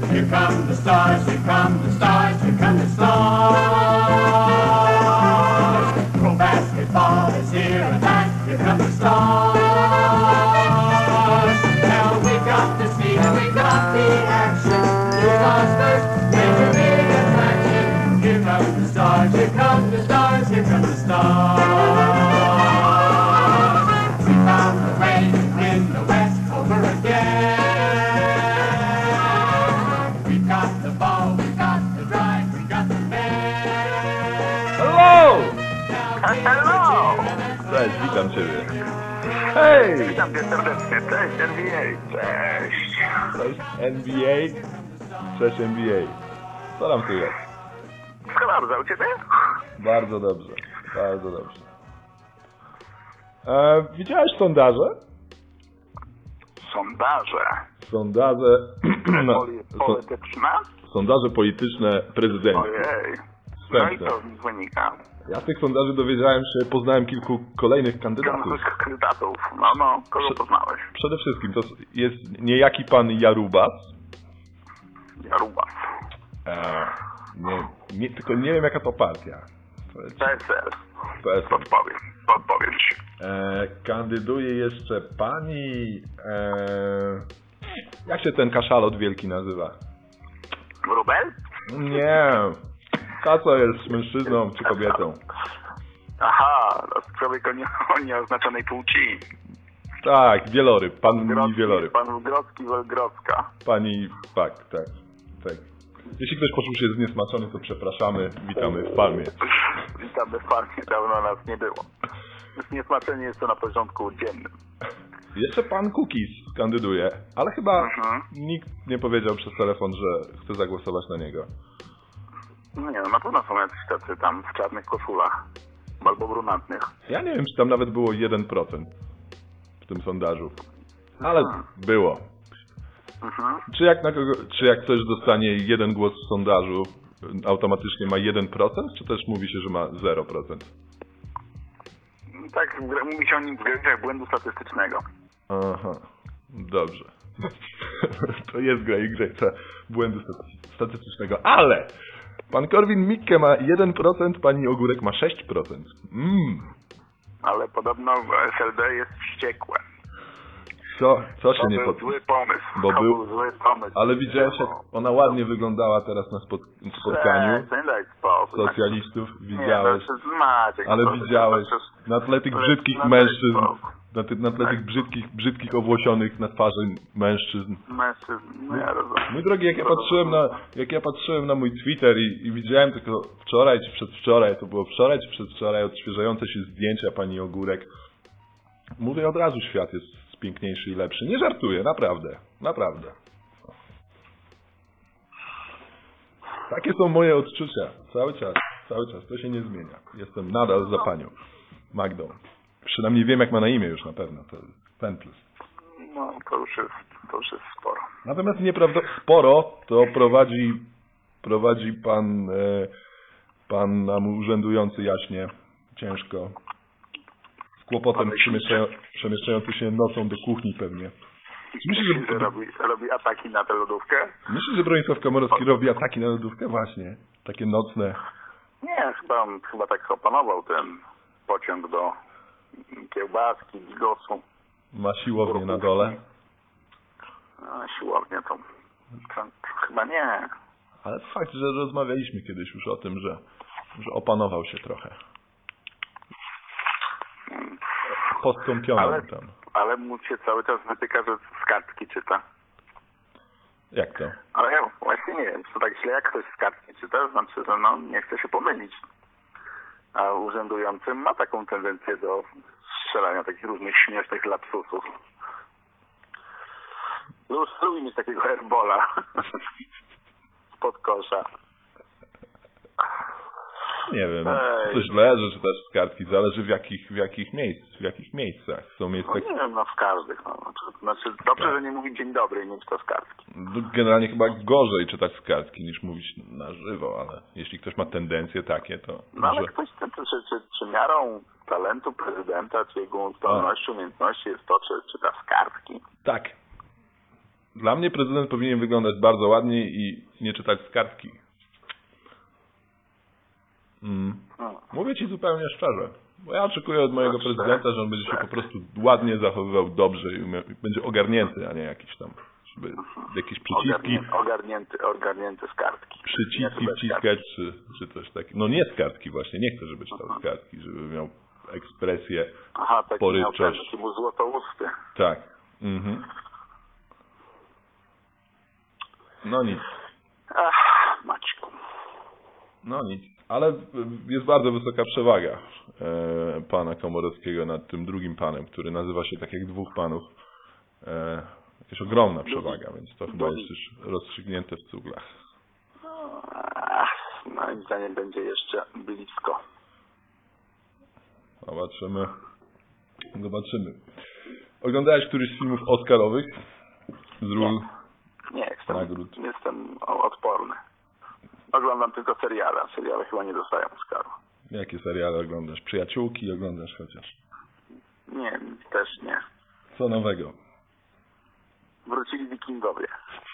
Here come the stars, here come the stars, here come the stars. Pro basketball is here at last, here come the stars. Now we got the speed, we got the action. Here comes first, major big attraction. Here come the stars, here come the stars, here come the stars. We found the way to win the West over again. We've got the ball, we've got the drive, we've got the man. Hello! Hello! Cześć, witam Ciebie. Hej! Witam Cię serdecznie, cześć NBA, cześć. Cześć NBA. Cześć NBA. Co tam tu jest? Wszystko dobrze, u Ciebie? Bardzo dobrze, bardzo dobrze. Widziałeś sondaże? Sondaże. Sondaże... Polityczne? Sondaże polityczne prezydenta. Ojej. No i co z nich wynika? Ja z tych sondaży dowiedziałem się, poznałem kilku kolejnych kandydatów. Kandydatów, no, kogo poznałeś? Przede wszystkim to jest niejaki pan Jarubas. Jarubas. Tylko nie wiem jaka to partia. PSL. PSL. Podpowiem ci. Kandyduje jeszcze pani... jak się ten kaszalot wielki nazywa? Wróbel? Nie. Ta co jest mężczyzną czy kobietą? Aha, człowiek o nieoznaczonej płci. Tak, wieloryb. Pan wieloryb. Pan Grodzki, Welgrodzka. Pani... Tak. Jeśli ktoś poczuł się zniesmaczony, to przepraszamy. Witamy w Palmie. Witamy w Palmie, dawno nas nie było. Zniesmaczenie jest to na porządku dziennym. Jeszcze pan Kukiz kandyduje, ale chyba nikt nie powiedział przez telefon, że chce zagłosować na niego. No nie, no na pewno są jacyś tacy tam w czarnych koszulach. Albo brunatnych. Ja nie wiem, czy tam nawet było 1% w tym sondażu. Ale było. Czy jak ktoś dostanie 1 głos w sondażu, automatycznie ma 1%, czy też mówi się, że ma 0%? Tak, mówi się o nim w granicach błędu statystycznego. Aha, dobrze. To jest granica błędu statystycznego, ale pan Korwin-Mikke ma 1%, pani Ogórek ma 6%. Ale podobno SLD jest wściekłe. Co się nie podoba? Zły pomysł. Był zły pomysł. Ale widziałeś, jak ona ładnie wyglądała teraz na spotkaniu socjalistów? Widziałeś. Ale widziałeś na tle tych brzydkich mężczyzn, na tle tych brzydkich owłosionych na twarzy mężczyzn. No ja rozumiem. Mój drogi, jak ja patrzyłem na mój Twitter i widziałem tylko wczoraj czy przedwczoraj, to było wczoraj czy przedwczoraj, odświeżające się zdjęcia pani Ogórek. Mówię, od razu świat jest piękniejszy i lepszy. Nie żartuję, naprawdę. Takie są moje odczucia. Cały czas. To się nie zmienia. Jestem nadal za panią Magdą. Przynajmniej wiem, jak ma na imię już na pewno. To jest Pentles. No, to już jest sporo. Natomiast nieprawda sporo to prowadzi pan nam urzędujący jaśnie ciężko. Z kłopotem przemieszczający się nocą do kuchni pewnie. Myślisz, że robi ataki na tę lodówkę? Myślisz, że Bronisław Komorowski robi ataki na lodówkę? Właśnie. Takie nocne. Nie, chyba tak opanował ten pociąg do kiełbaski, bigosu. Ma siłownię na dole? No, siłownię to chyba nie. Ale fakt, że rozmawialiśmy kiedyś już o tym, że opanował się trochę. Podkąpiono tam. Ale mu się cały czas wytyka, że z kartki czyta. Jak to? Ale ja właśnie nie wiem, czy to tak źle, jak ktoś z kartki czyta, znaczy, że nie chce się pomylić. A urzędujący ma taką tendencję do strzelania takich różnych śmiesznych lapsusów. Lubi mieć takiego airbola spod kosza. Nie wiem, to źle, że czytasz z kartki, zależy w jakich miejscach. Są miejsca... Nie wiem, w każdych. Znaczy, dobrze, że nie mówić dzień dobry i nie czyta z kartki. Generalnie chyba gorzej czytać z kartki niż mówić na żywo, ale jeśli ktoś ma tendencje takie, to... Ale ktoś, czy miarą talentu prezydenta, czy jego zdolności, umiejętności jest to, czy czyta z kartki? Tak. Dla mnie prezydent powinien wyglądać bardzo ładnie i nie czytać z kartki. Mówię ci zupełnie szczerze. Bo ja oczekuję od mojego prezydenta, że on będzie się po prostu ładnie zachowywał dobrze i będzie ogarnięty, a nie jakiś tam, żeby jakieś przyciski... Ogarnięty z kartki. Przyciski wciskać, czy coś takiego. No nie z kartki właśnie, nie chcę, żeby czytał z kartki, żeby miał ekspresję, porywczość. Taki mu złotousty. Tak. No nic. Ach, Maćku. No nic. Ale jest bardzo wysoka przewaga pana Komorowskiego nad tym drugim panem, który nazywa się tak jak dwóch panów. Jakaś ogromna przewaga, więc to chyba jest już rozstrzygnięte w cuglach. Moim zdaniem będzie jeszcze blisko. Zobaczymy. Oglądałeś któryś z filmów oscarowych? Z ról nagród? Jestem odporny. Oglądam tylko seriale. Seriale chyba nie dostają Oscaru. Jakie seriale oglądasz? Przyjaciółki oglądasz chociaż? Nie, też nie. Co nowego? Wrócili Wikingowie.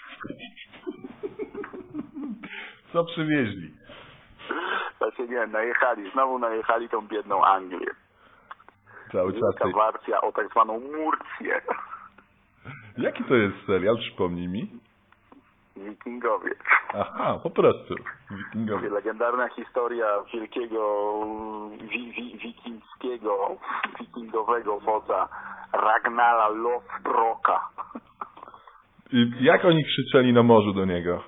Co przywieźli? Znaczy nie, znowu najechali tą biedną Anglię. Cały czas. Wielka wersja o tak zwaną Murcję. Jaki to jest serial? Przypomnij mi. Wikingowie. Aha, po prostu. Wikingowie. Legendarna historia wielkiego wikingowego wodza Ragnara Lothbroka. I jak oni krzyczeli na morzu do niego?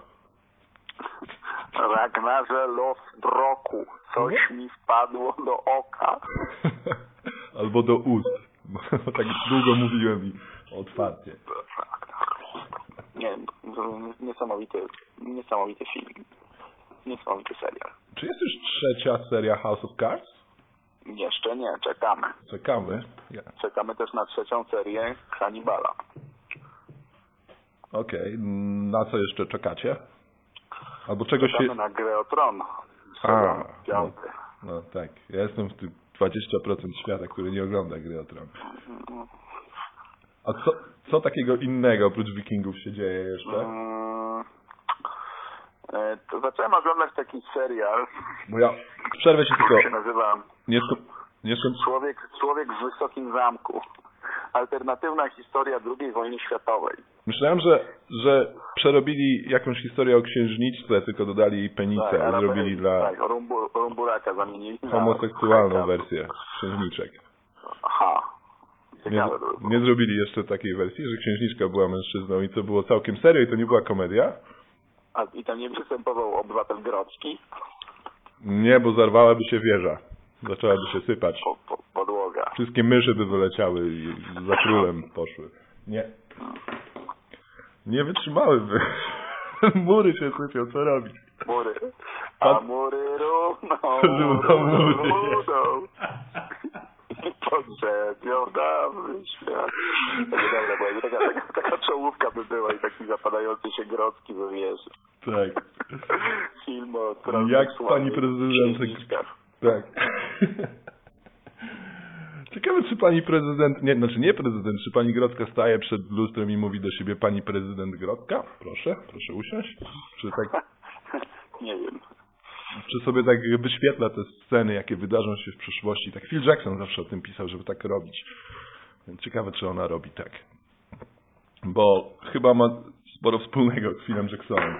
Ragnarze Lothbroku, coś mi wpadło do oka. Albo do ust. Bo tak długo mówiłem i otwarcie. Nie, niesamowity film. Niesamowity serial. Czy jest już trzecia seria House of Cards? Jeszcze nie, czekamy. Czekamy? Czekamy też na trzecią serię Hannibala. Okej. Na co jeszcze czekacie? Albo czegoś czekamy na Grę o Tron. No tak. Ja jestem w tym 20% świata, który nie ogląda Gry o Tron. A co takiego innego oprócz Wikingów się dzieje jeszcze? To zacząłem oglądać taki serial. Bo ja przerwę ci tylko. się nazywa Człowiek w wysokim zamku. Alternatywna historia II wojny światowej. Myślałem, że przerobili jakąś historię o księżniczce, tylko dodali jej penicę, tak, zrobili dla... Tak, Rumburaka zamienili na... homoseksualną wersję księżniczek. Aha. Nie zrobili jeszcze takiej wersji, że księżniczka była mężczyzną i to było całkiem serio i to nie była komedia? I tam nie występował obywatel Grodzki? Nie, bo zarwałaby się wieża. Zaczęłaby się sypać. Podłoga. Wszystkie myszy by wyleciały i za królem poszły. Nie. Nie wytrzymałyby. Mury się sypią, co robić? Mury. A mury równą. Podrzebią dawny świat. Taka czołówka by była i taki zapadający się Grodzki by wieży. Tak. Film o jak pani prezydent... Tak. Ciekawe, czy pani prezydent... Nie prezydent, czy pani Grodzka staje przed lustrem i mówi do siebie pani prezydent Grodzka? Proszę usiąść. Czy tak... Nie wiem. Czy sobie tak wyświetla te sceny, jakie wydarzą się w przyszłości. Tak Phil Jackson zawsze o tym pisał, żeby tak robić. Więc ciekawe, czy ona robi tak. Bo chyba ma sporo wspólnego z Philem Jacksonem.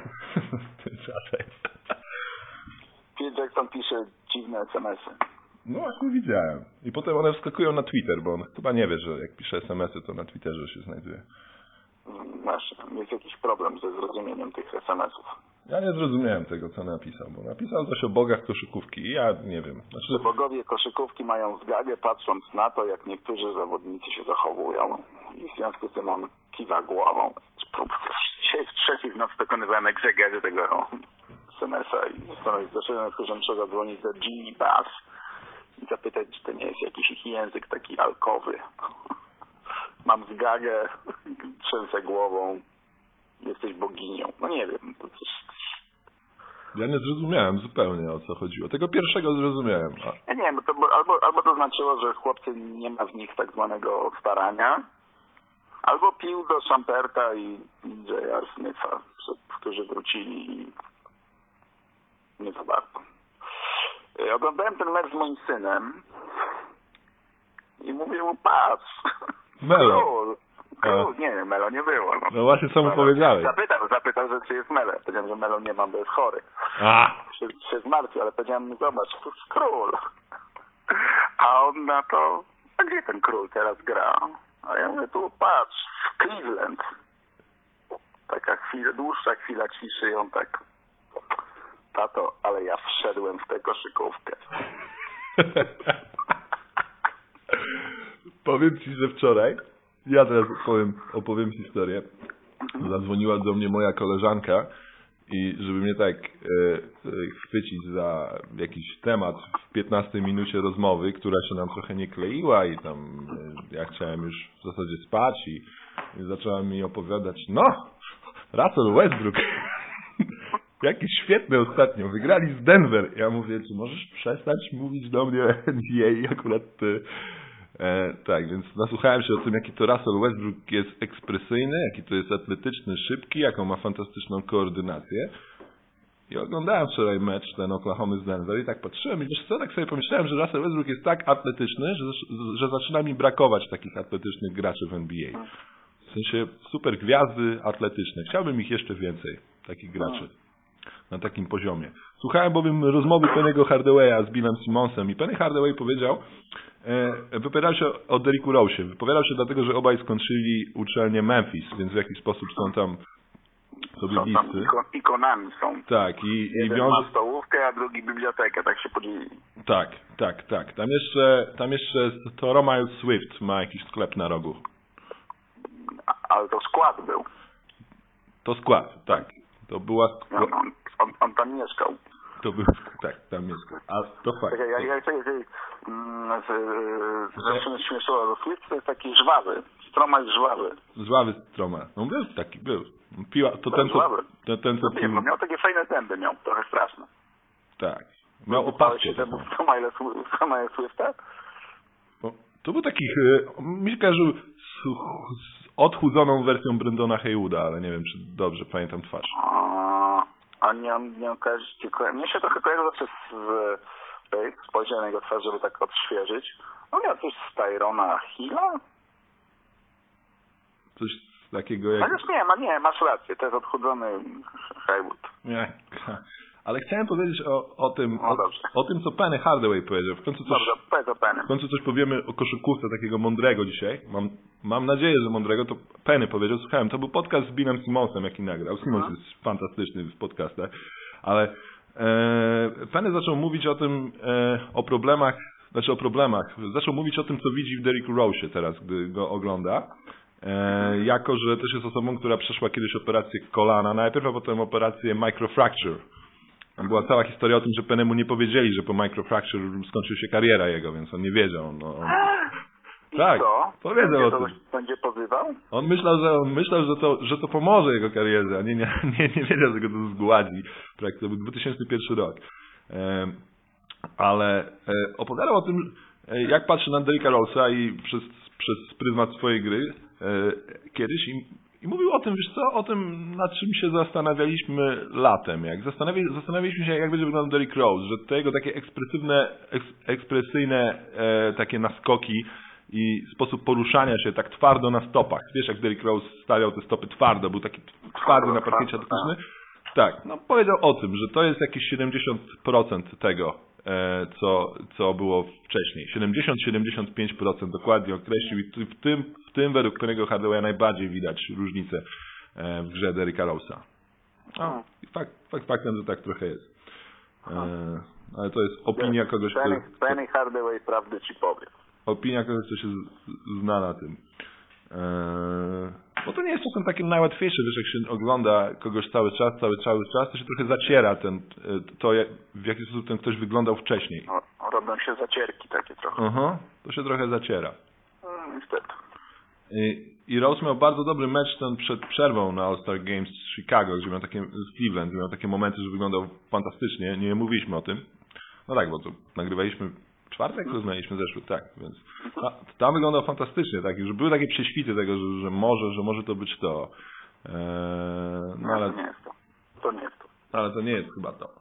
Phil Jackson pisze dziwne SMS-y. No właśnie widziałem. I potem one wskakują na Twitter, bo on chyba nie wie, że jak pisze SMS-y, to na Twitterze się znajduje. Masz, jest jakiś problem ze zrozumieniem tych SMS-ów. Ja nie zrozumiałem tego, co napisał, bo napisał coś o bogach koszykówki i ja nie wiem. Znaczy... Bogowie koszykówki mają zgagę, patrząc na to, jak niektórzy zawodnicy się zachowują. I w związku z tym on kiwa głową. Dzisiaj w trzeciej w nocy dokonywałem egzegezy tego SMS-a i zacząłem, że muszę zadzwonić do Ginny Bass i zapytać, czy to nie jest jakiś ich język taki alkowy. Mam zgagę, trzęsę głową, jesteś boginią. No nie wiem. To coś... Ja nie zrozumiałem zupełnie, o co chodziło. Tego pierwszego zrozumiałem. Ja nie wiem, albo to znaczyło, że chłopcy nie ma w nich tak zwanego starania, Albo pił do Samperta i J.R. Smitha, którzy wrócili i nie za bardzo. Oglądałem ten mecz z moim synem i mówię mu, patrz. Melo. Nie, Melo nie było. No właśnie co mu powiedziałeś. Zapytał, że czy jest Melo. Powiedziałem, że Melo nie mam, bo jest chory. Się zmartwił, ale powiedziałem mu, zobacz, to jest król. A on na to, a gdzie ten król teraz gra? A ja mówię, tu patrz, w Cleveland. Taka dłuższa chwila ciszy i on tak, tato, ale ja wszedłem w tę koszykówkę. Powiem ci, że wczoraj, ja teraz opowiem historię. Zadzwoniła do mnie moja koleżanka i żeby mnie tak chwycić za jakiś temat w 15 minucie rozmowy, która się nam trochę nie kleiła i tam ja chciałem już w zasadzie spać i zaczęła mi opowiadać, Russell Westbrook, jaki świetny ostatnio, wygrali z Denver. Ja mówię, czy możesz przestać mówić do mnie o NBA i akurat tak, więc nasłuchałem się o tym, jaki to Russell Westbrook jest ekspresyjny, jaki to jest atletyczny, szybki, jaką ma fantastyczną koordynację. I oglądałem wczoraj mecz ten Oklahomy z Denver i tak patrzyłem i wiesz co, tak sobie pomyślałem, że Russell Westbrook jest tak atletyczny, że zaczyna mi brakować takich atletycznych graczy w NBA. W sensie super gwiazdy atletyczne. Chciałbym ich jeszcze więcej, takich graczy. Na takim poziomie. Słuchałem bowiem rozmowy Penny'ego Hardawaya z Billem Simmonsem i Penny Hardaway powiedział, wypowiadał się o Derricku Rose'ie. Wypowiadał się dlatego, że obaj skończyli uczelnię Memphis, więc w jakiś sposób są tam sobie bliscy. Ikonami są. Tak. Jeden ma stołówkę, a drugi bibliotekę, tak się podzielili. Tak. Tam jeszcze to Romeo Swift ma jakiś sklep na rogu. Ale to skład był. To skład, tak. To była... On tam mieszkał. To był, tak, tam mieszkał. A to fakt. Zawsze śmieszyło, że Swift to jest taki żwawy. Stroma jest żwawy. Żwawy Stroma. No był taki, był. Piła, to ten co pił. Miał takie fajne zęby, miał trochę straszne. Tak. Miał opaskę. Stroma jest Swifta? To był taki, mi się kojarzył z odchudzoną wersją Brendona Haywooda, ale nie wiem, czy dobrze pamiętam twarz. A nie kojarzy się, mnie się trochę kojarzy zawsze z spojrzenia na jego twarz, żeby tak odświeżyć. On miał coś z Tyrona Hilla? Coś takiego jak... Ale już nie, masz rację, to jest odchudzony Haywood. Nie, ale chciałem powiedzieć o tym, co Penny Hardaway powiedział. W końcu coś powiemy o koszykówce takiego mądrego dzisiaj. Mam nadzieję, że mądrego. To Penny powiedział. Słuchałem, to był podcast z Billem Simmonsem, jaki nagrał. Simmons jest fantastyczny w podcastach. Ale Penny zaczął mówić o tym, o problemach. Zaczął mówić o tym, co widzi w Derricku Rose'ie teraz, gdy go ogląda. Jako, że też jest osobą, która przeszła kiedyś operację kolana najpierw, a potem operację microfracture. Była cała historia o tym, że Penemu nie powiedzieli, że po microfracture skończył się kariera jego, więc on nie wiedział. Tak, powiedział o tym. Będzie pozywał? On myślał, że to pomoże jego karierze, a nie wiedział, że go to zgładzi. To był 2001 rok. Ale opowiadał o tym, jak patrzy na Derricka Rose'a i przez pryzmat swojej gry kiedyś i mówił o tym, wiesz co, o tym, nad czym się zastanawialiśmy latem. Zastanawialiśmy się, jak będzie wyglądał Derrick Rose, że te jego takie ekspresyjne takie naskoki i sposób poruszania się tak twardo na stopach. Wiesz, jak Derrick Rose stawiał te stopy twardo, był taki twardy na parkiecie atletyczny. Tak, powiedział o tym, że to jest jakieś 70% tego, co było wcześniej. 70-75% dokładnie określił i w tym według Penny'ego Hardawaya najbardziej widać różnicę w grze Derricka Rose'a. Faktem, że tak trochę jest. Ale to jest opinia kogoś, kto... Penny Hardaway prawdę ci powie. Opinia kogoś, kto się zna na tym. Bo to nie jest czasem takie najłatwiejsze, wiesz, jak się ogląda kogoś cały czas, to się trochę zaciera w jaki sposób ten ktoś wyglądał wcześniej. Robią się zacierki takie trochę. To się trochę zaciera. Niestety. I Rose miał bardzo dobry mecz ten przed przerwą na All-Star Games z Chicago, gdzie miał z Cleveland, gdzie miał takie momenty, że wyglądał fantastycznie. Nie mówiliśmy o tym. No tak, bo to nagrywaliśmy czwartek rozmawialiśmy zeszły, tak, więc tam wyglądał fantastycznie, tak, że były takie prześwity tego, że może to być to. No ale to nie jest to. To nie jest to. Ale to nie jest chyba to.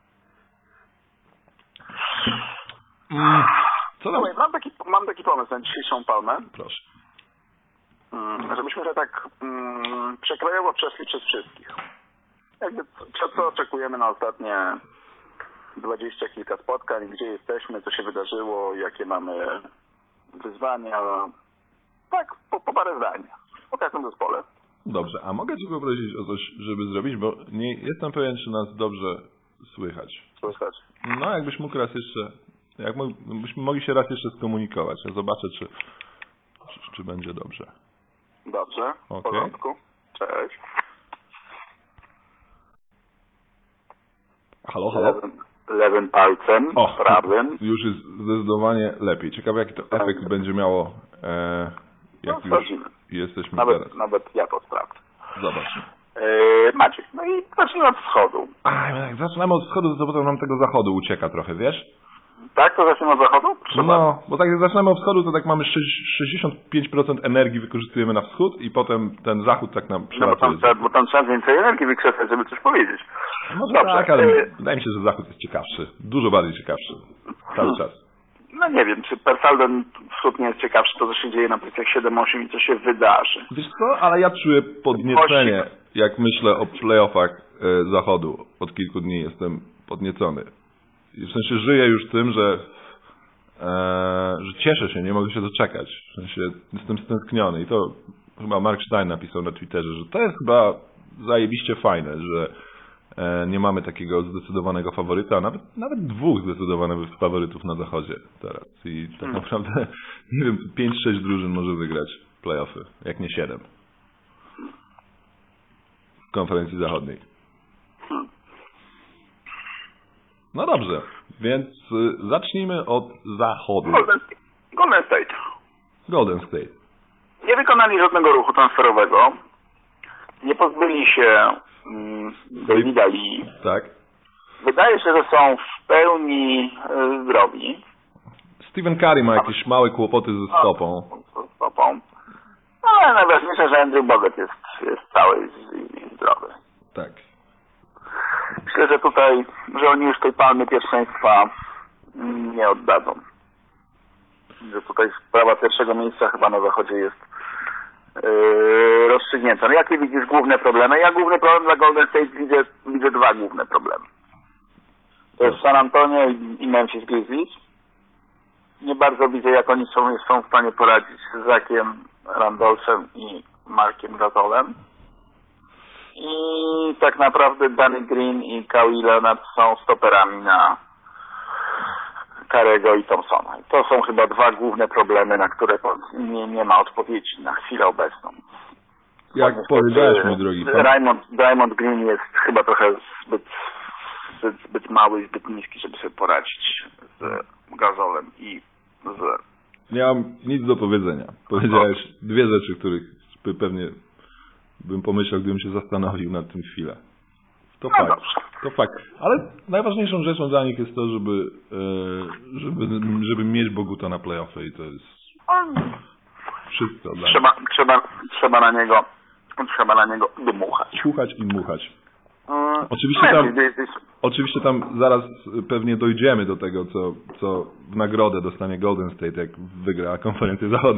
Co tam? Mam taki pomysł na dzisiejszą palmę. Proszę. Żebyśmy się tak przekrojowo przeszli przez wszystkich. Jakby co oczekujemy na ostatnie 20 kilka spotkań, gdzie jesteśmy, co się wydarzyło, jakie mamy wyzwania. Tak, po parę zdań. O każdym zespole. Dobrze, a mogę Ci poprosić o coś, żeby zrobić, bo nie jestem pewien, czy nas dobrze słychać. Słychać. No, jakbyś mógł raz jeszcze, jakbyśmy mogli się raz jeszcze skomunikować. Ja zobaczę, czy będzie dobrze. Dobrze, w Okay. porządku. Cześć. Halo, halo? Lewym palcem, prawym. Już jest zdecydowanie lepiej. Ciekawe, jaki to efekt będzie miało, jak już jesteśmy teraz. Nawet ja to sprawdzę. Zobacz. Maciek, no i zacznijmy od wschodu. Jak zaczynamy od wschodu, to potem nam tego zachodu ucieka trochę, wiesz? Tak? To zaczniemy od zachodu? No, bo tak jak zaczynamy od wschodu, to tak mamy 65% energii wykorzystujemy na wschód i potem ten zachód tak nam przelatuje. No bo tam trzeba więcej energii wykrzesać, żeby coś powiedzieć. Może dobrze. Tak, ale wydaje mi się, że zachód jest ciekawszy. Dużo bardziej ciekawszy. Cały czas. No nie wiem, czy per saldo wschód nie jest ciekawszy, to co się dzieje na pozycjach 7-8 i co się wydarzy. Wiesz co, ale ja czuję podniecenie, jak myślę o playoffach zachodu. Od kilku dni jestem podniecony. W sensie żyję już tym, że cieszę się, nie mogę się doczekać. W sensie jestem stęskniony i to chyba Mark Stein napisał na Twitterze, że to jest chyba zajebiście fajne, że nie mamy takiego zdecydowanego faworyta, nawet dwóch zdecydowanych faworytów na zachodzie teraz. I tak naprawdę, nie wiem, 5-6 drużyn może wygrać playoffy, jak nie 7. W konferencji zachodniej. No dobrze, więc zacznijmy od zachodu. Golden State. Golden State. Nie wykonali żadnego ruchu transferowego. Nie pozbyli się Davida Lee. Tak. Wydaje się, że są w pełni zdrowi. Stephen Curry ma jakieś małe kłopoty ze stopą. No, ale najważniejsze, że Andrew Bogut jest cały i zdrowy. Tak. Myślę, że tutaj, że oni już tej palmy pierwszeństwa nie oddadzą. Że tutaj sprawa pierwszego miejsca chyba na zachodzie jest rozstrzygnięta. No jakie widzisz główne problemy? Ja główny problem dla Golden State widzę dwa główne problemy. To jest San Antonio i Memphis Grizzlies. Nie bardzo widzę, jak oni są w stanie poradzić z Zackiem Randolphem i Markiem Gasolem. I tak naprawdę Danny Green i Kawhi Leonard są stoperami na Curry'ego i Thompsona. I to są chyba dwa główne problemy, na które nie ma odpowiedzi na chwilę obecną. Jak powiedziałeś, mój drogi pan. Draymond Green jest chyba trochę zbyt mały i zbyt niski, żeby sobie poradzić z Gasolem i z... Nie mam nic do powiedzenia. Powiedziałeś dwie rzeczy, których pewnie bym pomyślał, gdybym się zastanowił nad tym chwilę. To fakt. Dobrze. To fakt. Ale najważniejszą rzeczą dla nich jest to, żeby mieć Boguta na playoffy i to jest wszystko dla nich. Trzeba na niego dmuchać. Słuchać i dmuchać. Oczywiście tam zaraz pewnie dojdziemy do tego, co w nagrodę dostanie Golden State, jak wygra konferencję zachodnią.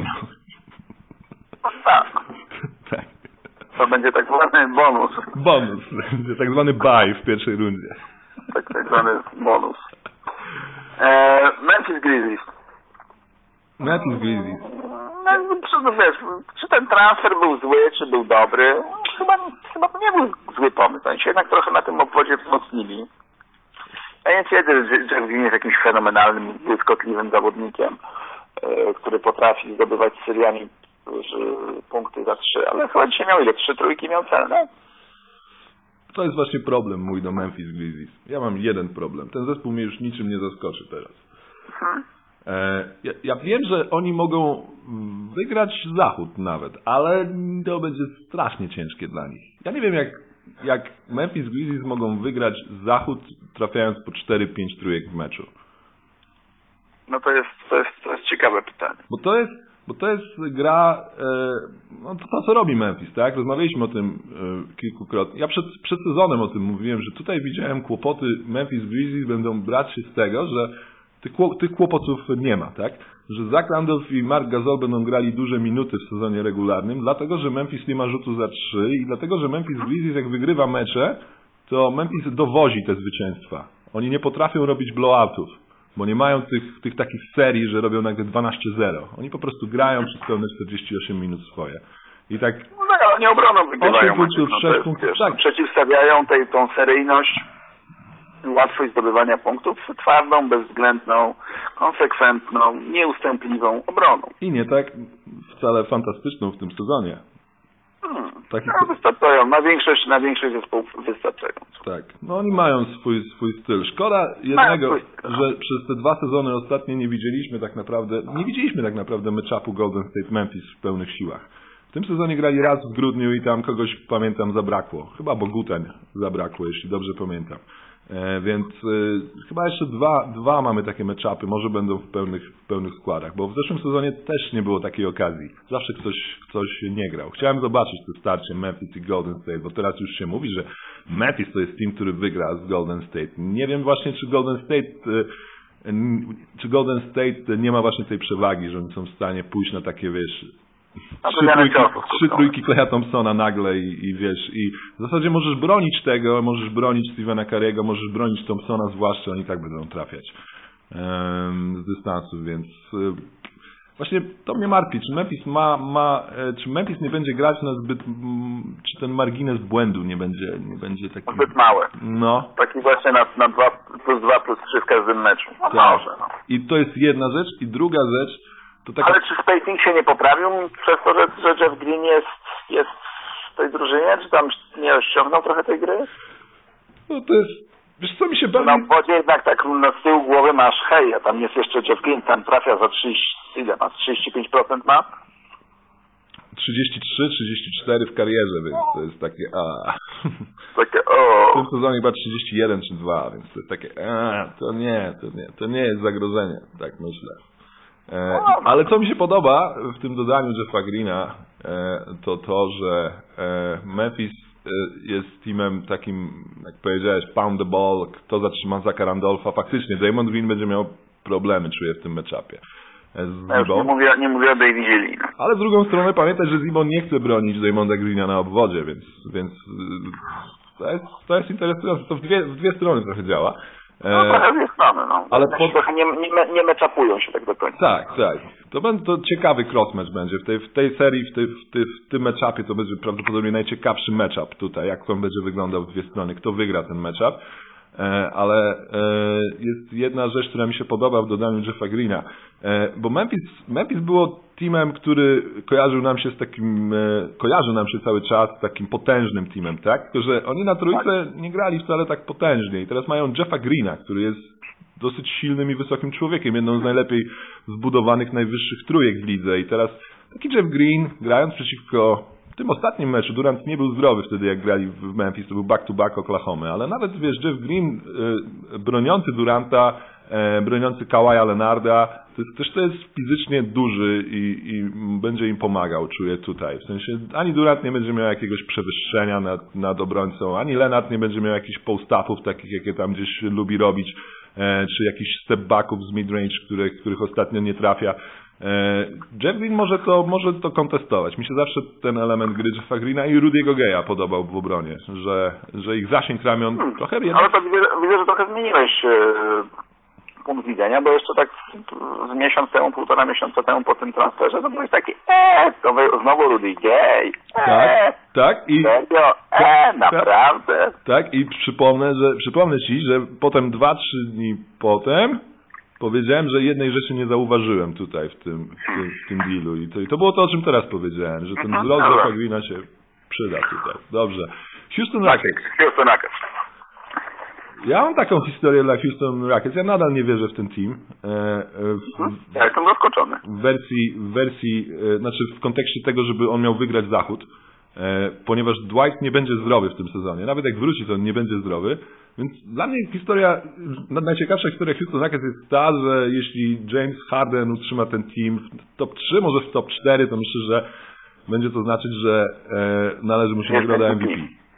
Tak. Tak. To będzie tak zwany bonus. Bonus. Będzie tak zwany buy w pierwszej rundzie. Tak zwany bonus. Memphis Grizzlies. Memphis Grizzlies. No wiesz, czy ten transfer był zły, czy był dobry? Chyba to nie był zły pomysł. Oni się jednak trochę na tym obwodzie wzmocnili. Ja nie twierdzę, że Jeff Green jest jakimś fenomenalnym, błyskotliwym zawodnikiem, który potrafi zdobywać seriami punkty za 3, ale chyba dzisiaj miał ile? 3 trójki miał celne? To jest właśnie problem mój do Memphis Grizzlies. Ja mam jeden problem. Ten zespół mnie już niczym nie zaskoczy teraz. Ja wiem, że oni mogą wygrać zachód nawet, ale to będzie strasznie ciężkie dla nich. Ja nie wiem, jak Memphis Grizzlies mogą wygrać zachód, trafiając po 4-5 trójek w meczu. No to jest ciekawe pytanie. Bo to jest gra, no to co robi Memphis, tak? Rozmawialiśmy o tym kilkukrotnie. Ja przed sezonem o tym mówiłem, że tutaj widziałem kłopoty Memphis Grizzlies będą brać się z tego, że tych kłopotów nie ma, tak? Że Zach Randolph i Marc Gasol będą grali duże minuty w sezonie regularnym, dlatego, że Memphis nie ma rzutu za 3 i dlatego, że Memphis Grizzlies jak wygrywa mecze, to Memphis dowozi te zwycięstwa. Oni nie potrafią robić blowoutów, bo nie mają tych takich serii, że robią nagle 12-0. Oni po prostu grają przez pełne 48 minut swoje. I tak... No tak, ale nie obroną wygrywają. 8 punktów, 6 punktów, tak. Przeciwstawiają tą seryjność, łatwość zdobywania punktów twardą, bezwzględną, konsekwentną, nieustępliwą obroną. I nie tak wcale fantastyczną w tym sezonie. Wystarczają. Na większość zespołów wystarczają. Tak. No oni mają swój styl. Szkoda jednego, że przez te 2 sezony ostatnie nie widzieliśmy tak naprawdę matchupu Golden State Memphis w pełnych siłach. W tym sezonie grali raz w grudniu i tam kogoś, pamiętam, zabrakło. Chyba Bogutań zabrakło, jeśli dobrze pamiętam. Więc chyba jeszcze dwa mamy takie matchupy, może będą w pełnych składach, bo w zeszłym sezonie też nie było takiej okazji. Zawsze ktoś nie grał. Chciałem zobaczyć to starcie Memphis i Golden State, bo teraz już się mówi, że Memphis to jest team, który wygra z Golden State. Nie wiem właśnie, czy Golden State nie ma właśnie tej przewagi, że oni są w stanie pójść na takie, wiesz, 3 trójki Klaya Thompsona nagle i wiesz, i w zasadzie możesz bronić tego, możesz bronić Stephena Curry'ego, możesz bronić Thompsona, zwłaszcza oni tak będą trafiać z dystansu, więc właśnie to mnie martwi, czy Memphis nie będzie grać na zbyt, czy ten margines błędu nie będzie taki... Zbyt mały. No. Taki właśnie na 2+2+3 w każdym meczu. No tak. Może, no. I to jest jedna rzecz, i druga rzecz, to taka... Ale czy spacing się nie poprawił przez to, że Jeff Green jest w tej drużynie? Czy tam nie rozciągnął trochę tej gry? No to jest... Wiesz co, mi się bawi... Na obwodzie jednak tak z tyłu głowy masz hej, a tam jest jeszcze Jeff Green, tam trafia za 35% ma? 33, 34 w karierze, więc to jest takie Takie o. W tym sezonie chyba 31 czy 2, więc to jest takie to nie jest zagrożenie, tak myślę. Ale co mi się podoba w tym dodaniu Jeffa Greena, to że Memphis jest teamem takim, jak powiedziałeś, pound the ball, kto zatrzyma Zacha Randolpha. Faktycznie Draymond Green będzie miał problemy, czuję, w tym matchupie z Zibą. Nie mówię o Davidzie Lee. Ale z drugą strony pamiętaj, że Zibo nie chce bronić Draymonda Greena na obwodzie, więc to jest interesujące. To w dwie strony trochę działa. No trochę w dwie strony, no. Ale trochę nie matchupują się tak do końca. Tak. To ciekawy crossmatch będzie. W tej serii, w tym matchupie to będzie prawdopodobnie najciekawszy matchup tutaj, jak on będzie wyglądał w dwie strony, kto wygra ten matchup. Ale jest jedna rzecz, która mi się podoba w dodaniu Jeffa Greena, bo Memphis było teamem, który kojarzy nam się cały czas z takim potężnym teamem, tak? Tylko że oni na trójce nie grali wcale tak potężnie i teraz mają Jeffa Greena, który jest dosyć silnym i wysokim człowiekiem, jedną z najlepiej zbudowanych najwyższych trójek w lidze i teraz taki Jeff Green, grając przeciwko w tym ostatnim meczu, Durant nie był zdrowy wtedy, jak grali w Memphis, to był back-to-back Oklahomy, ale nawet, wiesz, Jeff Green broniący Duranta, broniący Kawaja Leonarda, to jest fizycznie duży i będzie im pomagał, czuję tutaj. W sensie ani Durant nie będzie miał jakiegoś przewyższenia nad obrońcą, ani Leonard nie będzie miał jakichś post-upów takich, jakie tam gdzieś lubi robić, czy jakichś step-backów z mid-range, których ostatnio nie trafia. Jeff Green może to kontestować. Mi się zawsze ten element gry Jeffa Greena i Rudy'ego Gaya podobał w obronie, że ich zasięg ramion trochę jednak... Ale to widzę, że trochę zmieniłeś punkt widzenia, bo jeszcze tak z miesiąc temu, 1,5 miesiąca temu po tym transferze, to byłeś taki to znowu Rudy Gay. Tak. I serio? Naprawdę? Tak, i przypomnę Ci, że potem 2-3 dni potem powiedziałem, że jednej rzeczy nie zauważyłem tutaj w tym dealu i to było to, o czym teraz powiedziałem, że ten wzrost Jeffa Greena się przyda tutaj. Dobrze. Houston Rockets. Ja mam taką historię dla Houston Rockets. Ja nadal nie wierzę w ten team. Ja jestem zaskoczony. W wersji, znaczy w kontekście tego, żeby on miał wygrać Zachód, ponieważ Dwight nie będzie zdrowy w tym sezonie. Nawet jak wróci, to on nie będzie zdrowy. Więc dla mnie najciekawsza historia Houston Rockets jest ta, że jeśli James Harden utrzyma ten team w top 3, może w top 4, to myślę, że będzie to znaczyć, że należy mu się nagroda MVP.